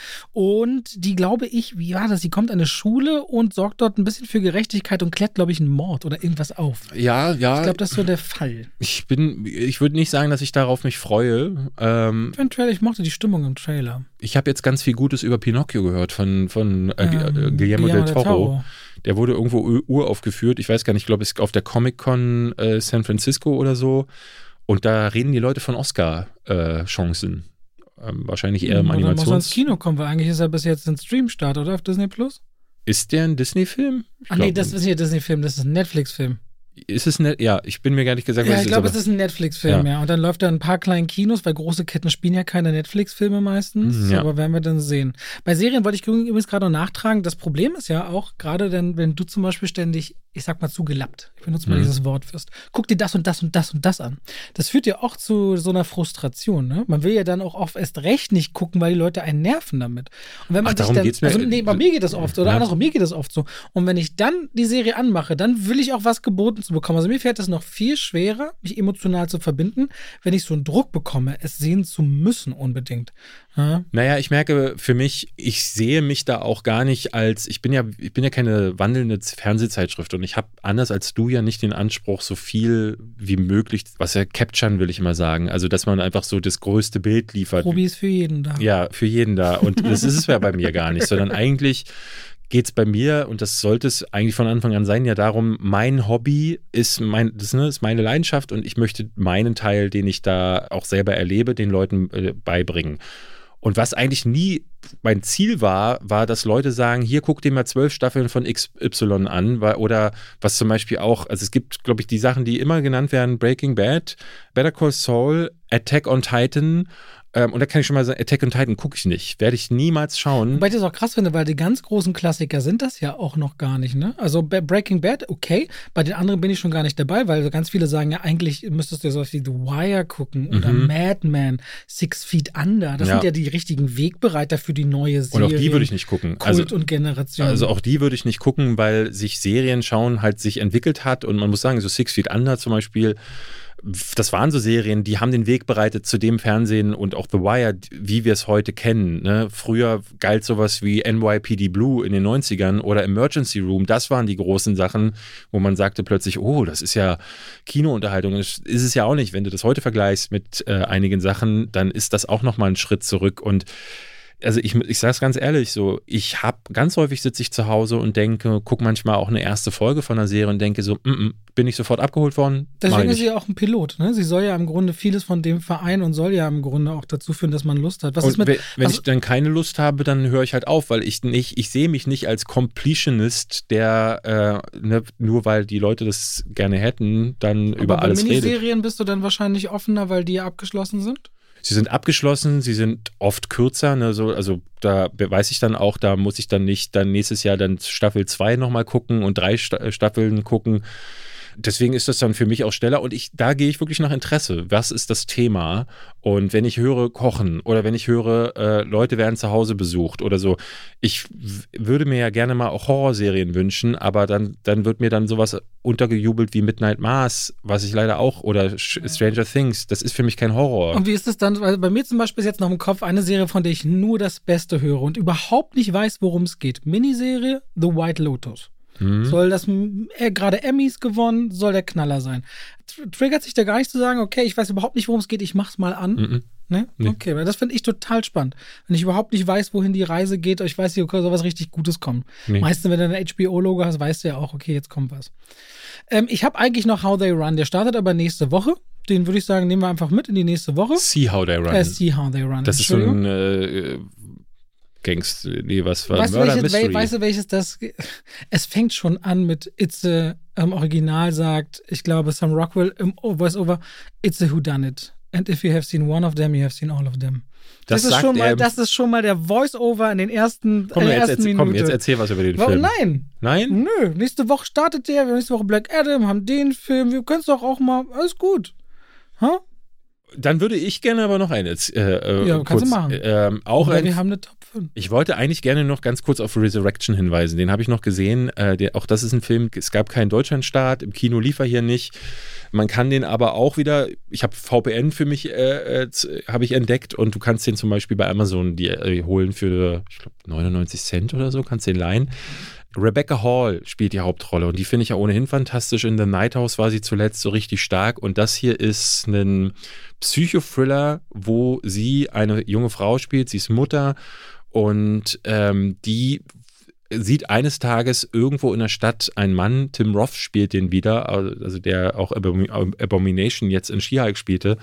S1: und die, glaube ich, wie war das, sie kommt an eine Schule und sorgt dort ein bisschen für Gerechtigkeit und klärt, glaube ich, einen Mord oder irgendwas auf.
S2: Ja, ja.
S1: Ich glaube, das ist so der Fall.
S2: Ich bin, ich würde nicht sagen, dass ich darauf mich freue. Ähm,
S1: Für den Trailer, ich mochte die Stimmung im Trailer.
S2: Ich habe jetzt ganz viel Gutes über Pinocchio gehört von, von äh, ähm, Guillermo, Guillermo del Toro.
S1: Toro.
S2: Der wurde irgendwo uraufgeführt. Ich weiß gar nicht, ich glaube, es ist auf der Comic-Con äh, San Francisco oder so. Und da reden die Leute von Oscar-Chancen. Äh, ähm, wahrscheinlich eher im
S1: Animations... Oder muss er ins
S2: Animations...
S1: Kino kommen, weil eigentlich ist er bis jetzt ein Stream-Start, oder? Auf Disney Plus?
S2: Ist der ein Disney-Film? Ich
S1: Ach nee,
S2: glaub,
S1: das ist nicht ein Disney-Film, das ist ein Netflix-Film.
S2: Ist es ne? Ja, ich bin mir gar nicht gesagt, was
S1: Ja,
S2: es
S1: ich
S2: ist.
S1: glaube,
S2: aber-
S1: es ist ein Netflix-Film, ja.
S2: Ja.
S1: Und dann läuft er in ein paar kleinen Kinos, weil große Ketten spielen ja keine Netflix-Filme meistens.
S2: Ja.
S1: Aber werden wir dann sehen. Bei Serien wollte ich übrigens gerade noch nachtragen. Das Problem ist ja auch, gerade denn, wenn du zum Beispiel ständig, ich sag mal, zugelappt, ich benutze mal
S2: Mhm.
S1: dieses Wort wirst, guck dir das und das und das und das an. Das führt ja auch zu so einer Frustration, ne? Man will ja dann auch oft erst recht nicht gucken, weil die Leute einen nerven damit. Und wenn man
S2: Ach,
S1: sich
S2: darum
S1: dann,
S2: geht's mir.
S1: also nee, bei mir geht das oft, oder
S2: Ja.
S1: andersrum, mir geht das oft so. Und wenn ich dann die Serie anmache, dann will ich auch was geboten zu bekommen. Also mir fällt es noch viel schwerer, mich emotional zu verbinden, wenn ich so einen Druck bekomme, es sehen zu müssen unbedingt. Ja?
S2: Naja, ich merke für mich, ich sehe mich da auch gar nicht als, ich bin ja, ich bin ja keine wandelnde Fernsehzeitschrift und ich habe anders als du ja nicht den Anspruch, so viel wie möglich, was ja capturen will ich immer sagen, also dass man einfach so das größte Bild liefert.
S1: Probi ist für jeden da.
S2: Ja, für jeden da und das ist es ja bei mir gar nicht, sondern eigentlich geht es bei mir, und das sollte es eigentlich von Anfang an sein, ja darum, mein Hobby ist, mein, das, ne, ist meine Leidenschaft und ich möchte meinen Teil, den ich da auch selber erlebe, den Leuten äh, beibringen. Und was eigentlich nie mein Ziel war, war, dass Leute sagen, hier guck dir mal zwölf Staffeln von X Y an, weil, oder was zum Beispiel auch, also es gibt, glaube ich, die Sachen, die immer genannt werden, Breaking Bad, Better Call Saul, Attack on Titan. Ähm, und da kann ich schon mal sagen, Attack on Titan gucke ich nicht. Werde ich niemals schauen.
S1: Wobei ich das auch krass finde, weil die ganz großen Klassiker sind das ja auch noch gar nicht, ne? Also bei Breaking Bad, okay, bei den anderen bin ich schon gar nicht dabei, weil ganz viele sagen ja, eigentlich müsstest du sowas wie The Wire gucken oder
S2: Mhm.
S1: Mad Men, Six Feet Under. Das
S2: Ja.
S1: sind ja die richtigen Wegbereiter für die neue
S2: Und
S1: Serie.
S2: auch die würde ich nicht gucken. Also,
S1: Kult und Generation.
S2: also auch die würde ich nicht gucken, weil sich Serien schauen halt sich entwickelt hat. Und man muss sagen, so Six Feet Under zum Beispiel, das waren so Serien, die haben den Weg bereitet zu dem Fernsehen und auch The Wire, wie wir es heute kennen. Ne? Früher galt sowas wie N Y P D Blue in den neunzigern oder Emergency Room. Das waren die großen Sachen, wo man sagte plötzlich, oh, das ist ja Kinounterhaltung. Das ist es ja auch nicht. Wenn du das heute vergleichst mit äh, einigen Sachen, dann ist das auch nochmal ein Schritt zurück. Und also ich, ich sage es ganz ehrlich so, ich habe, ganz häufig sitze ich zu Hause und denke, gucke manchmal auch eine erste Folge von einer Serie und denke so, mm -mm, bin ich sofort abgeholt worden? Mach
S1: Deswegen
S2: ich
S1: ist sie
S2: nicht.
S1: ja auch ein Pilot, ne? Sie soll ja im Grunde vieles von dem Verein und soll ja im Grunde auch dazu führen, dass man Lust hat. Was ist
S2: Und
S1: mit,
S2: wenn, wenn
S1: was,
S2: ich dann keine Lust habe, dann höre ich halt auf, weil ich nicht, ich sehe mich nicht als Completionist, der äh, ne, nur weil die Leute das gerne hätten, dann
S1: aber
S2: über
S1: bei
S2: alles redet.
S1: Miniserien bist du dann wahrscheinlich offener, weil die ja abgeschlossen sind?
S2: Sie sind abgeschlossen, sie sind oft kürzer, ne, so, also da weiß ich dann auch, da muss ich dann nicht dann nächstes Jahr dann Staffel zwei nochmal gucken und drei Sta- Staffeln gucken. Deswegen ist das dann für mich auch schneller und ich, da gehe ich wirklich nach Interesse. Was ist das Thema? Und wenn ich höre Kochen oder wenn ich höre, äh, Leute werden zu Hause besucht oder so, ich w- würde mir ja gerne mal auch Horrorserien wünschen, aber dann, dann wird mir dann sowas untergejubelt wie Midnight Mass, was ich leider auch, oder Sh- Stranger Things, das ist für mich kein Horror.
S1: Und wie ist es dann? Weil bei mir zum Beispiel ist jetzt noch im Kopf eine Serie, von der ich nur das Beste höre und überhaupt nicht weiß, worum es geht. Miniserie The White Lotus. Mhm. Soll das, er gerade Emmys gewonnen, soll der Knaller sein. Triggert sich da gar nicht zu sagen, okay, ich weiß überhaupt nicht, worum es geht, ich mach's mal an. Mhm. Ne? Nee. Okay, weil das finde ich total spannend. Wenn ich überhaupt nicht weiß, wohin die Reise geht, ich weiß nicht, okay, soll was richtig Gutes kommen. Nee. Meistens, wenn du ein H B O-Logo hast, weißt du ja auch, okay, jetzt kommt was. Ähm, ich habe eigentlich noch How They Run, der startet aber nächste Woche. Den würde ich sagen, nehmen wir einfach mit in die nächste Woche.
S2: See How They Run.
S1: Äh, See How They Run.
S2: Das ist so ein äh, Gangster, nee, was war
S1: weißt, Murder welches, Mystery. Weißt du, welches das, es fängt schon an mit It's a, im Original sagt, ich glaube, Sam Rockwell im Voice-Over, It's a Whodunit. And if you have seen one of them, you have seen all of them. Das, das, ist, schon mal, das ist schon mal der Voice-Over in den ersten,
S2: komm,
S1: in der
S2: jetzt,
S1: ersten
S2: jetzt,
S1: Minute.
S2: Komm, jetzt erzähl was über den
S1: Warum?
S2: Film.
S1: Nein.
S2: Nein?
S1: Nö. Nächste Woche startet der, wir haben nächste Woche Black Adam, haben den Film, wir können es doch auch mal, alles gut. Ha?
S2: Dann würde ich gerne aber noch eine. Äh,
S1: ja,
S2: kurz,
S1: kannst du machen.
S2: Ähm, auch
S1: Oder
S2: ein,
S1: wir haben eine Top fünf.
S2: Ich wollte eigentlich gerne noch ganz kurz auf Resurrection hinweisen. Den habe ich noch gesehen. Äh, der, auch das ist ein Film, es gab keinen Deutschlandstart, im Kino lief er hier nicht. Man kann den aber auch wieder, ich habe V P N für mich, äh, habe ich entdeckt und du kannst den zum Beispiel bei Amazon die, äh, holen für, ich glaube, neunundneunzig Cent oder so, kannst den leihen. Rebecca Hall spielt die Hauptrolle und die finde ich ja ohnehin fantastisch. In The Night House war sie zuletzt so richtig stark und das hier ist ein Psychothriller, wo sie eine junge Frau spielt, sie ist Mutter und ähm, die sieht eines Tages irgendwo in der Stadt einen Mann, Tim Roth spielt den wieder, also der auch Abomination jetzt in She-Hulk spielte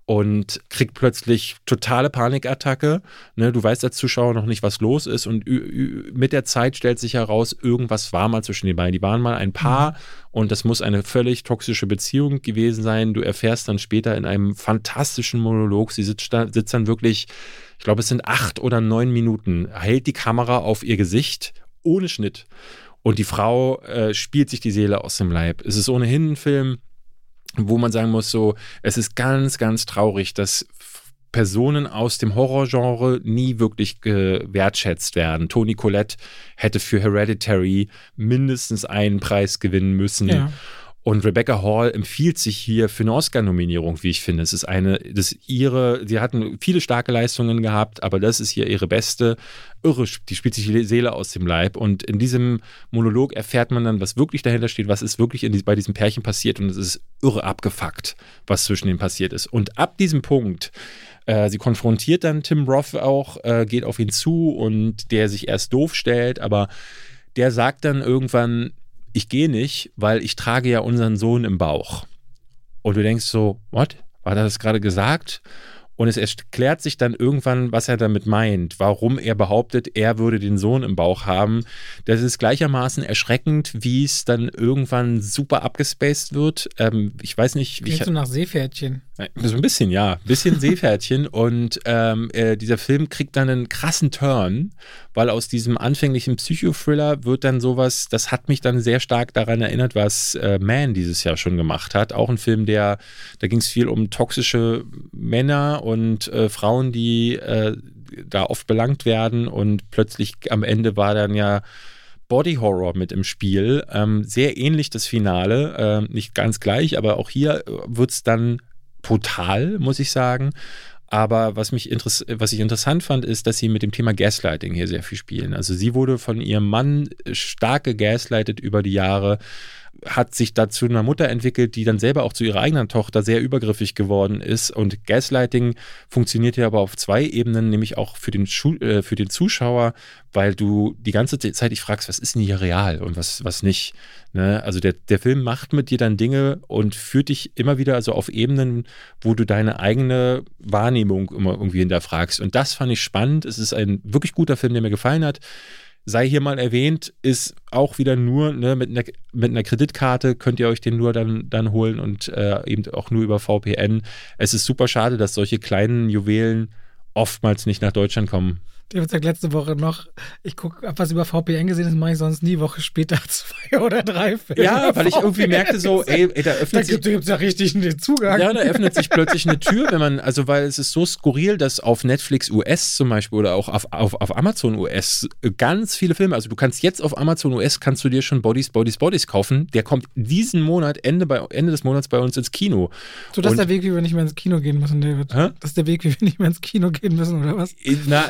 S2: und kriegt plötzlich totale Panikattacke. Ne, du weißt als Zuschauer noch nicht, was los ist und mit der Zeit stellt sich heraus, irgendwas war mal zwischen den beiden. Die waren mal ein Paar mhm. und das muss eine völlig toxische Beziehung gewesen sein. Du erfährst dann später in einem fantastischen Monolog, sie sitzt, da, sitzt dann wirklich, ich glaube es sind acht oder neun Minuten, hält die Kamera auf ihr Gesicht ohne Schnitt und die Frau äh, spielt sich die Seele aus dem Leib. Es ist ohnehin ein Film, wo man sagen muss, so, es ist ganz, ganz traurig, dass Personen aus dem Horrorgenre nie wirklich gewertschätzt werden. Toni Collette hätte für Hereditary mindestens einen Preis gewinnen müssen. Ja. Und Rebecca Hall empfiehlt sich hier für eine Oscar-Nominierung, wie ich finde. Es ist eine, das ihre, sie hatten viele starke Leistungen gehabt, aber das ist hier ihre beste. Irre, die spielt sich die Seele aus dem Leib. Und in diesem Monolog erfährt man dann, was wirklich dahinter steht, was ist wirklich in die, bei diesem Pärchen passiert. Und es ist irre abgefuckt, was zwischen denen passiert ist. Und ab diesem Punkt, äh, sie konfrontiert dann Tim Roth auch, äh, geht auf ihn zu und der sich erst doof stellt, aber der sagt dann irgendwann, ich gehe nicht, weil ich trage ja unseren Sohn im Bauch. Und du denkst so, what? War das gerade gesagt? Und es erklärt sich dann irgendwann, was er damit meint, warum er behauptet, er würde den Sohn im Bauch haben. Das ist gleichermaßen erschreckend, wie es dann irgendwann super abgespaced wird. Ähm, ich weiß nicht, wie
S1: Klingt
S2: ich...
S1: so nach Seepferdchen.
S2: So ein bisschen, ja. Ein bisschen Seepferdchen. Und ähm, äh, dieser Film kriegt dann einen krassen Turn, weil aus diesem anfänglichen Psychothriller wird dann sowas, das hat mich dann sehr stark daran erinnert, was äh, Man dieses Jahr schon gemacht hat. Auch ein Film, der, da ging es viel um toxische Männer und äh, Frauen, die äh, da oft belangt werden und plötzlich am Ende war dann ja Body Horror mit im Spiel. Ähm, sehr ähnlich das Finale, äh, nicht ganz gleich, aber auch hier wird es dann brutal, muss ich sagen. Aber was mich interess- was ich interessant fand, ist, dass sie mit dem Thema Gaslighting hier sehr viel spielen. Also sie wurde von ihrem Mann stark gegaslightet über die Jahre, hat sich dazu einer Mutter entwickelt, die dann selber auch zu ihrer eigenen Tochter sehr übergriffig geworden ist. Und Gaslighting funktioniert ja aber auf zwei Ebenen, nämlich auch für den, Schu- äh, für den Zuschauer, weil du die ganze Zeit dich fragst, was ist denn hier real und was, was nicht. Ne? Also der, der Film macht mit dir dann Dinge und führt dich immer wieder also auf Ebenen, wo du deine eigene Wahrnehmung immer irgendwie hinterfragst. Und das fand ich spannend. Es ist ein wirklich guter Film, der mir gefallen hat. Sei hier mal erwähnt, ist auch wieder nur ne, mit, einer, mit einer Kreditkarte könnt ihr euch den nur dann, dann holen und äh, eben auch nur über V P N. Es ist super schade, dass solche kleinen Juwelen oftmals nicht nach Deutschland kommen.
S1: Der hat letzte Woche noch, ich gucke, hab was über V P N gesehen, das mache ich sonst nie, Woche später zwei oder drei Filme.
S2: Ja, weil ich irgendwie merkte so, ey, ey da öffnet
S1: da
S2: sich...
S1: Da gibt es ja richtig einen Zugang.
S2: Ja, da öffnet sich plötzlich eine Tür, wenn man, also weil es ist so skurril, dass auf Netflix U S zum Beispiel oder auch auf, auf, auf Amazon U S ganz viele Filme, also du kannst jetzt auf Amazon U S, kannst du dir schon Bodies, Bodies, Bodies kaufen. Der kommt diesen Monat, Ende, bei, Ende des Monats bei uns ins Kino.
S1: So, das
S2: Und,
S1: ist der Weg, wie wir nicht mehr ins Kino gehen müssen, David.
S2: Hä?
S1: Das ist der Weg, wie wir nicht mehr ins Kino gehen müssen, oder was?
S2: Na, ich bin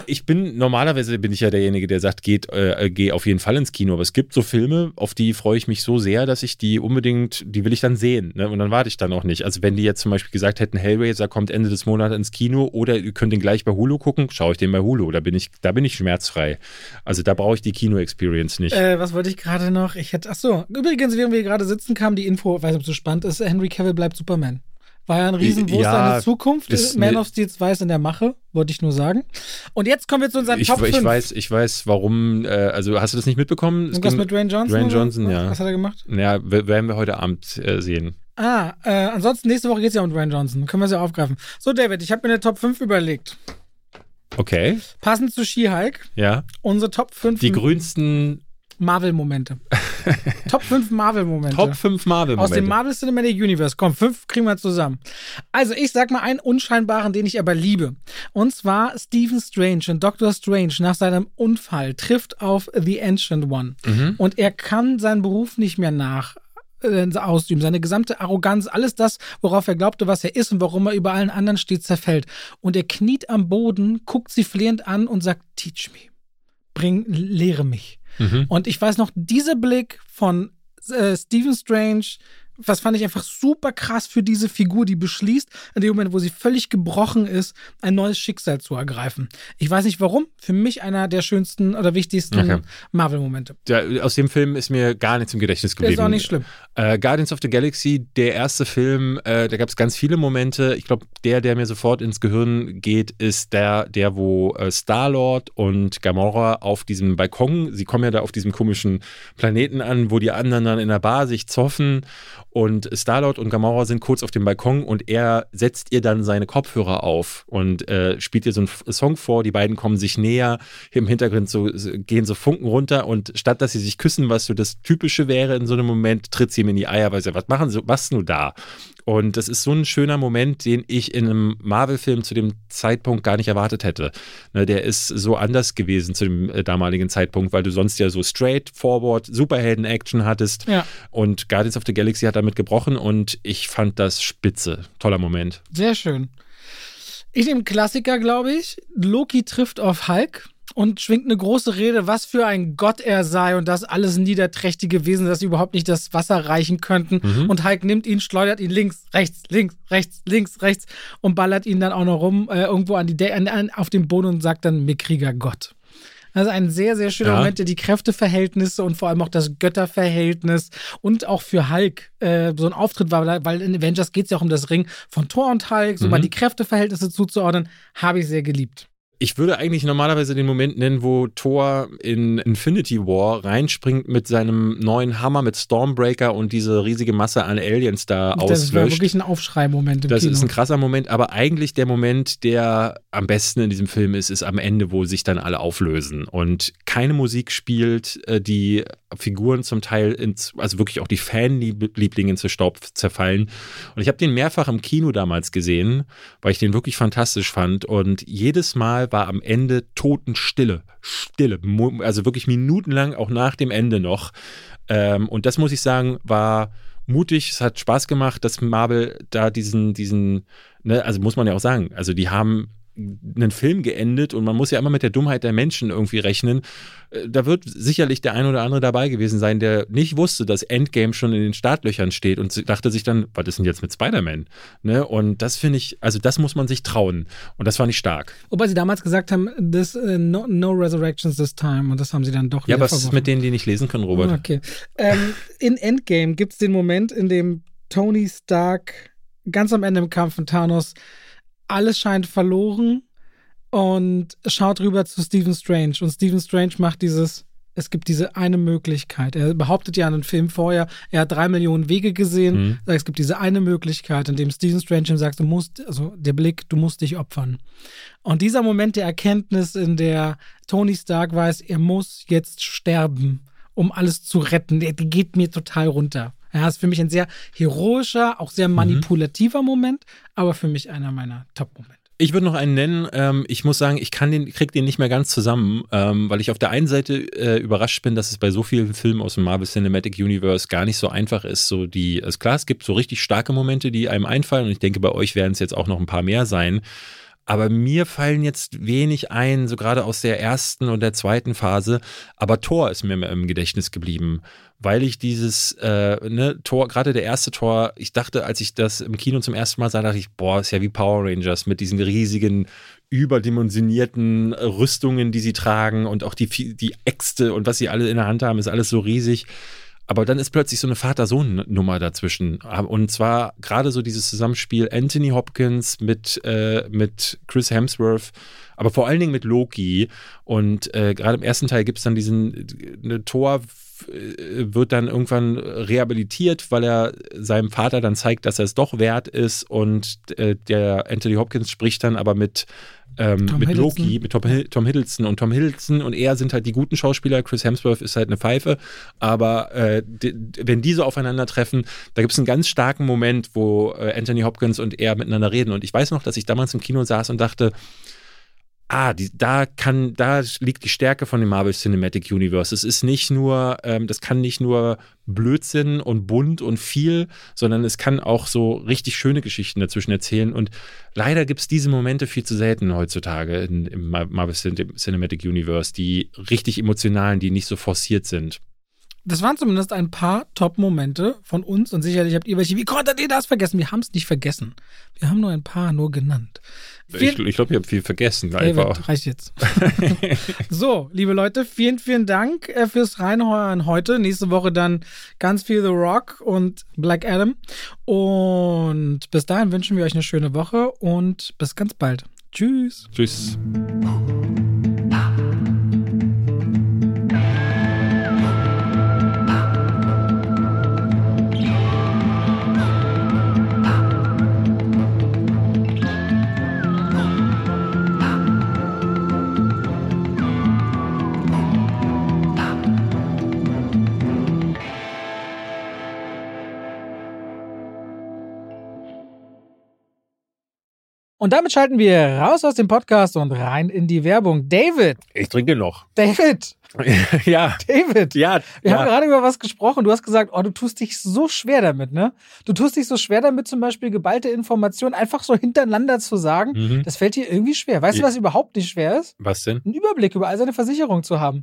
S2: bin, normalerweise bin ich ja derjenige, der sagt, geht, äh, geh auf jeden Fall ins Kino. Aber es gibt so Filme, auf die freue ich mich so sehr, dass ich die unbedingt, die will ich dann sehen. Ne? Und dann warte ich dann auch nicht. Also wenn die jetzt zum Beispiel gesagt hätten, Hellraiser kommt Ende des Monats ins Kino oder ihr könnt den gleich bei Hulu gucken, schaue ich den bei Hulu. Da bin ich, da bin ich schmerzfrei. Also da brauche ich die Kino-Experience nicht.
S1: Äh, was wollte ich gerade noch? Ich hätte, ach so, übrigens, während wir gerade sitzen, kam die Info, ich weiß nicht, ob es so spannend ist, Henry Cavill bleibt Superman. War ja ein Riesenwurst
S2: ja,
S1: seine Zukunft. Man of Steel zwei ist in der Mache, wollte ich nur sagen. Und jetzt kommen wir zu unseren
S2: ich,
S1: Top fünf.
S2: Ich weiß, ich weiß, warum, äh, also hast du das nicht mitbekommen?
S1: Irgendwas mit Dwayne Johnson?
S2: Dwayne Johnson, oder? Ja.
S1: Was hat er gemacht?
S2: Ja, werden wir heute Abend äh, sehen.
S1: Ah, äh, ansonsten nächste Woche geht es ja um Dwayne Johnson. Können wir es ja aufgreifen. So, David, ich habe mir eine Top fünf überlegt.
S2: Okay.
S1: Passend zu She-Hulk.
S2: Ja.
S1: Unsere Top fünf.
S2: Die grünsten
S1: Marvel-Momente. Top fünf Marvel-Momente.
S2: Top fünf Marvel-Momente.
S1: Aus dem Marvel Cinematic Universe. Komm, fünf kriegen wir zusammen. Also, ich sag mal einen unscheinbaren, den ich aber liebe. Und zwar Stephen Strange und Doctor Strange nach seinem Unfall trifft auf The Ancient One. Mhm. Und er kann seinen Beruf nicht mehr nach äh, ausüben. Seine gesamte Arroganz, alles das, worauf er glaubte, was er ist und warum er über allen anderen steht, zerfällt. Und er kniet am Boden, guckt sie flehend an und sagt, teach me. Bring, lehre mich. Mhm. Und ich weiß noch, dieser Blick von äh, Stephen Strange, was fand ich einfach super krass für diese Figur, die beschließt, in dem Moment, wo sie völlig gebrochen ist, ein neues Schicksal zu ergreifen. Ich weiß nicht warum, für mich einer der schönsten oder wichtigsten okay. Marvel-Momente.
S2: Ja, aus dem Film ist mir gar nichts im Gedächtnis geblieben.
S1: Ist auch nicht schlimm.
S2: Äh, Guardians of the Galaxy, der erste Film, äh, da gab es ganz viele Momente. Ich glaube, der, der mir sofort ins Gehirn geht, ist der, der wo äh, Star-Lord und Gamora auf diesem Balkon, sie kommen ja da auf diesem komischen Planeten an, wo die anderen dann in der Bar sich zoffen. Und Star-Lord und Gamora sind kurz auf dem Balkon und er setzt ihr dann seine Kopfhörer auf und äh, spielt ihr so einen Song vor. Die beiden kommen sich näher, im Hintergrund so, gehen so Funken runter und statt dass sie sich küssen, was so das Typische wäre in so einem Moment, tritt sie ihm in die Eier, weil sie, was machen sie, was nur da? Und das ist so ein schöner Moment, den ich in einem Marvel-Film zu dem Zeitpunkt gar nicht erwartet hätte. Ne, der ist so anders gewesen zu dem äh, damaligen Zeitpunkt, weil du sonst ja so straightforward Superhelden-Action hattest. Ja. Und Guardians of the Galaxy hat damit gebrochen und ich fand das spitze. Toller Moment.
S1: Sehr schön. Ich nehme Klassiker, glaube ich. Loki trifft auf Hulk und schwingt eine große Rede, was für ein Gott er sei und dass alles niederträchtige Wesen, dass sie überhaupt nicht das Wasser reichen könnten. Mhm. Und Hulk nimmt ihn, schleudert ihn links, rechts, links, rechts, links, rechts und ballert ihn dann auch noch rum äh, irgendwo an die De- an, an, auf den Boden und sagt dann, mickriger Gott. Also ein sehr, sehr schöner ja. Moment, der die Kräfteverhältnisse und vor allem auch das Götterverhältnis und auch für Hulk äh, so ein Auftritt war, weil in Avengers geht es ja auch um das Ring von Thor und Hulk, so mhm. mal die Kräfteverhältnisse zuzuordnen, habe ich sehr geliebt.
S2: Ich würde eigentlich normalerweise den Moment nennen, wo Thor in Infinity War reinspringt mit seinem neuen Hammer mit Stormbreaker und diese riesige Masse an Aliens da das auslöscht. Das war
S1: wirklich ein Aufschrei-Moment im
S2: Das
S1: Kino.
S2: ist ein krasser Moment, aber eigentlich der Moment, der am besten in diesem Film ist, ist am Ende, wo sich dann alle auflösen und keine Musik spielt, die Figuren zum Teil, ins, also wirklich auch die Fanlieblinge zu Staub zerfallen. Und ich habe den mehrfach im Kino damals gesehen, weil ich den wirklich fantastisch fand und jedes Mal war am Ende Totenstille. Stille. Also wirklich minutenlang, auch nach dem Ende noch. Und das muss ich sagen, war mutig. Es hat Spaß gemacht, dass Marvel da diesen, diesen, ne, also muss man ja auch sagen, also die haben einen Film geendet und man muss ja immer mit der Dummheit der Menschen irgendwie rechnen. Da wird sicherlich der ein oder andere dabei gewesen sein, der nicht wusste, dass Endgame schon in den Startlöchern steht und dachte sich dann, was ist denn jetzt mit Spider-Man? Ne? Und das finde ich, also das muss man sich trauen. Und das fand ich stark.
S1: Wobei sie damals gesagt haben, this, uh, no, no resurrections this time. Und das haben sie dann doch
S2: Ja, aber was ist mit denen, die nicht lesen können, Robert?
S1: Okay. Ähm, in Endgame gibt es den Moment, in dem Tony Stark ganz am Ende im Kampf von Thanos alles scheint verloren und schaut rüber zu Stephen Strange. Und Stephen Strange macht dieses, es gibt diese eine Möglichkeit. Er behauptet ja in einem Film vorher, er hat drei Millionen Wege gesehen. Mhm. Sagt, es gibt diese eine Möglichkeit, in dem Stephen Strange ihm sagt, du musst, also der Blick, du musst dich opfern. Und dieser Moment der Erkenntnis, in der Tony Stark weiß, er muss jetzt sterben, um alles zu retten, der, der geht mir total runter. Ja, ist für mich ein sehr heroischer, auch sehr manipulativer mhm. Moment, aber für mich einer meiner Top-Momente.
S2: Ich würde noch einen nennen. Ähm, ich muss sagen, ich kann den, krieg den nicht mehr ganz zusammen, ähm, weil ich auf der einen Seite äh, überrascht bin, dass es bei so vielen Filmen aus dem Marvel Cinematic Universe gar nicht so einfach ist. So die, also klar, es gibt so richtig starke Momente, die einem einfallen und ich denke, bei euch werden es jetzt auch noch ein paar mehr sein. Aber mir fallen jetzt wenig ein, so gerade aus der ersten und der zweiten Phase. Aber Thor ist mir im Gedächtnis geblieben, weil ich dieses, äh, ne, Tor, gerade der erste Tor, ich dachte, als ich das im Kino zum ersten Mal sah, dachte ich, boah, ist ja wie Power Rangers mit diesen riesigen, überdimensionierten Rüstungen, die sie tragen und auch die, die Äxte und was sie alle in der Hand haben, ist alles so riesig. Aber dann ist plötzlich so eine Vater-Sohn-Nummer dazwischen. Und zwar gerade so dieses Zusammenspiel Anthony Hopkins mit, äh, mit Chris Hemsworth, aber vor allen Dingen mit Loki. Und äh, gerade im ersten Teil gibt es dann diesen, eine Thor wird dann irgendwann rehabilitiert, weil er seinem Vater dann zeigt, dass er es doch wert ist. Und äh, der Anthony Hopkins spricht dann aber mit Ähm, mit Loki, mit Tom, Tom Hiddleston und Tom Hiddleston und er sind halt die guten Schauspieler, Chris Hemsworth ist halt eine Pfeife, aber äh, die, wenn die so aufeinandertreffen, da gibt es einen ganz starken Moment, wo äh, Anthony Hopkins und er miteinander reden und ich weiß noch, dass ich damals im Kino saß und dachte, ah, die, da kann, da liegt die Stärke von dem Marvel Cinematic Universe. Es ist nicht nur, ähm, das kann nicht nur Blödsinn und bunt und viel, sondern es kann auch so richtig schöne Geschichten dazwischen erzählen. Und leider gibt es diese Momente viel zu selten heutzutage in, im Marvel Cinematic Universe, die richtig emotionalen, die nicht so forciert sind.
S1: Das waren zumindest ein paar Top-Momente von uns und sicherlich habt ihr welche. Wie konntet ihr das vergessen? Wir haben es nicht vergessen. Wir haben nur ein paar nur genannt.
S2: Ich, ich glaube, ich habe viel vergessen.
S1: David, reicht jetzt. So, liebe Leute, vielen, vielen Dank äh, fürs Reinhören heute. Nächste Woche dann ganz viel The Rock und Black Adam. Und bis dahin wünschen wir euch eine schöne Woche und bis ganz bald. Tschüss.
S2: Tschüss.
S1: Und damit schalten wir raus aus dem Podcast und rein in die Werbung. David.
S2: Ich trinke noch.
S1: David.
S2: Ja.
S1: David.
S2: Ja.
S1: Wir
S2: ja.
S1: haben gerade über was gesprochen. Du hast gesagt, oh, du tust dich so schwer damit, ne? Du tust dich so schwer damit, zum Beispiel geballte Informationen einfach so hintereinander zu sagen. Mhm. Das fällt dir irgendwie schwer. Weißt ja. du, was überhaupt nicht schwer ist?
S2: Was denn?
S1: Einen Überblick über all seine Versicherungen zu haben.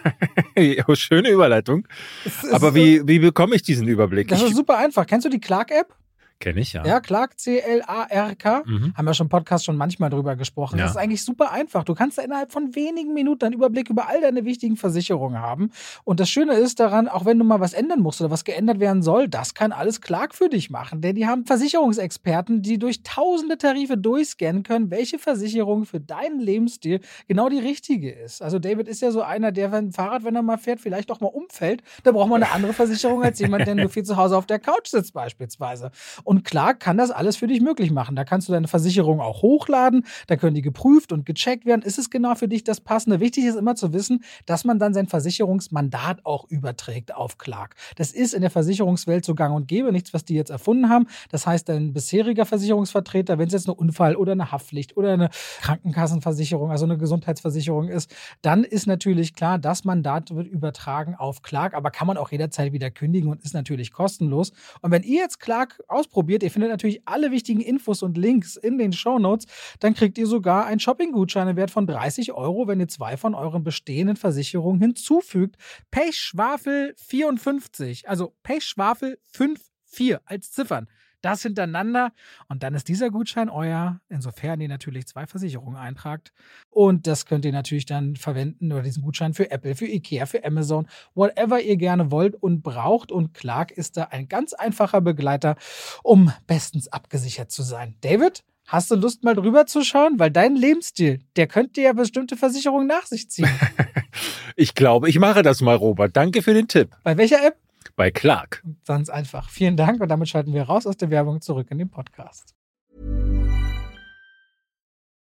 S2: Schöne Überleitung. Aber wie, wie bekomme ich diesen Überblick?
S1: Das ist super einfach. Kennst du die Clark-App?
S2: Kenn ich, ja.
S1: Ja, Clark, C L A R K. Mhm. Haben wir schon im Podcast schon manchmal drüber gesprochen. Ja. Das ist eigentlich super einfach. Du kannst da innerhalb von wenigen Minuten einen Überblick über all deine wichtigen Versicherungen haben. Und das Schöne ist daran, auch wenn du mal was ändern musst oder was geändert werden soll, das kann alles Clark für dich machen. Denn die haben Versicherungsexperten, die durch tausende Tarife durchscannen können, welche Versicherung für deinen Lebensstil genau die richtige ist. Also David ist ja so einer, der, wenn ein Fahrrad, wenn er mal fährt, vielleicht auch mal umfällt, da braucht man eine andere Versicherung als jemand, der nur viel zu Hause auf der Couch sitzt beispielsweise. Und Clark kann das alles für dich möglich machen. Da kannst du deine Versicherung auch hochladen, da können die geprüft und gecheckt werden. Ist es genau für dich das Passende? Wichtig ist immer zu wissen, dass man dann sein Versicherungsmandat auch überträgt auf Clark. Das ist in der Versicherungswelt so gang und gäbe, nichts, was die jetzt erfunden haben. Das heißt, dein bisheriger Versicherungsvertreter, wenn es jetzt eine Unfall- oder eine Haftpflicht oder eine Krankenkassenversicherung, also eine Gesundheitsversicherung ist, dann ist natürlich klar, das Mandat wird übertragen auf Clark, aber kann man auch jederzeit wieder kündigen und ist natürlich kostenlos. Und wenn ihr jetzt Clark ausprobiert, ihr findet natürlich alle wichtigen Infos und Links in den Shownotes, dann kriegt ihr sogar einen Shopping-Gutschein im Wert von dreißig Euro, wenn ihr zwei von euren bestehenden Versicherungen hinzufügt. Pechschwafel vierundfünfzig, also Pechschwafel fünf vier als Ziffern. Das hintereinander und dann ist dieser Gutschein euer, insofern ihr natürlich zwei Versicherungen eintragt. Und das könnt ihr natürlich dann verwenden oder diesen Gutschein für Apple, für Ikea, für Amazon, whatever ihr gerne wollt und braucht. Und Clark ist da ein ganz einfacher Begleiter, um bestens abgesichert zu sein. David, hast du Lust mal drüber zu schauen? Weil dein Lebensstil, der könnte ja bestimmte Versicherungen nach sich ziehen.
S2: Ich glaube, ich mache das mal, Robert. Danke für den Tipp.
S1: Bei welcher App?
S2: Bei Clark.
S1: Ganz einfach. Vielen Dank und damit schalten wir raus aus der Werbung zurück in den Podcast.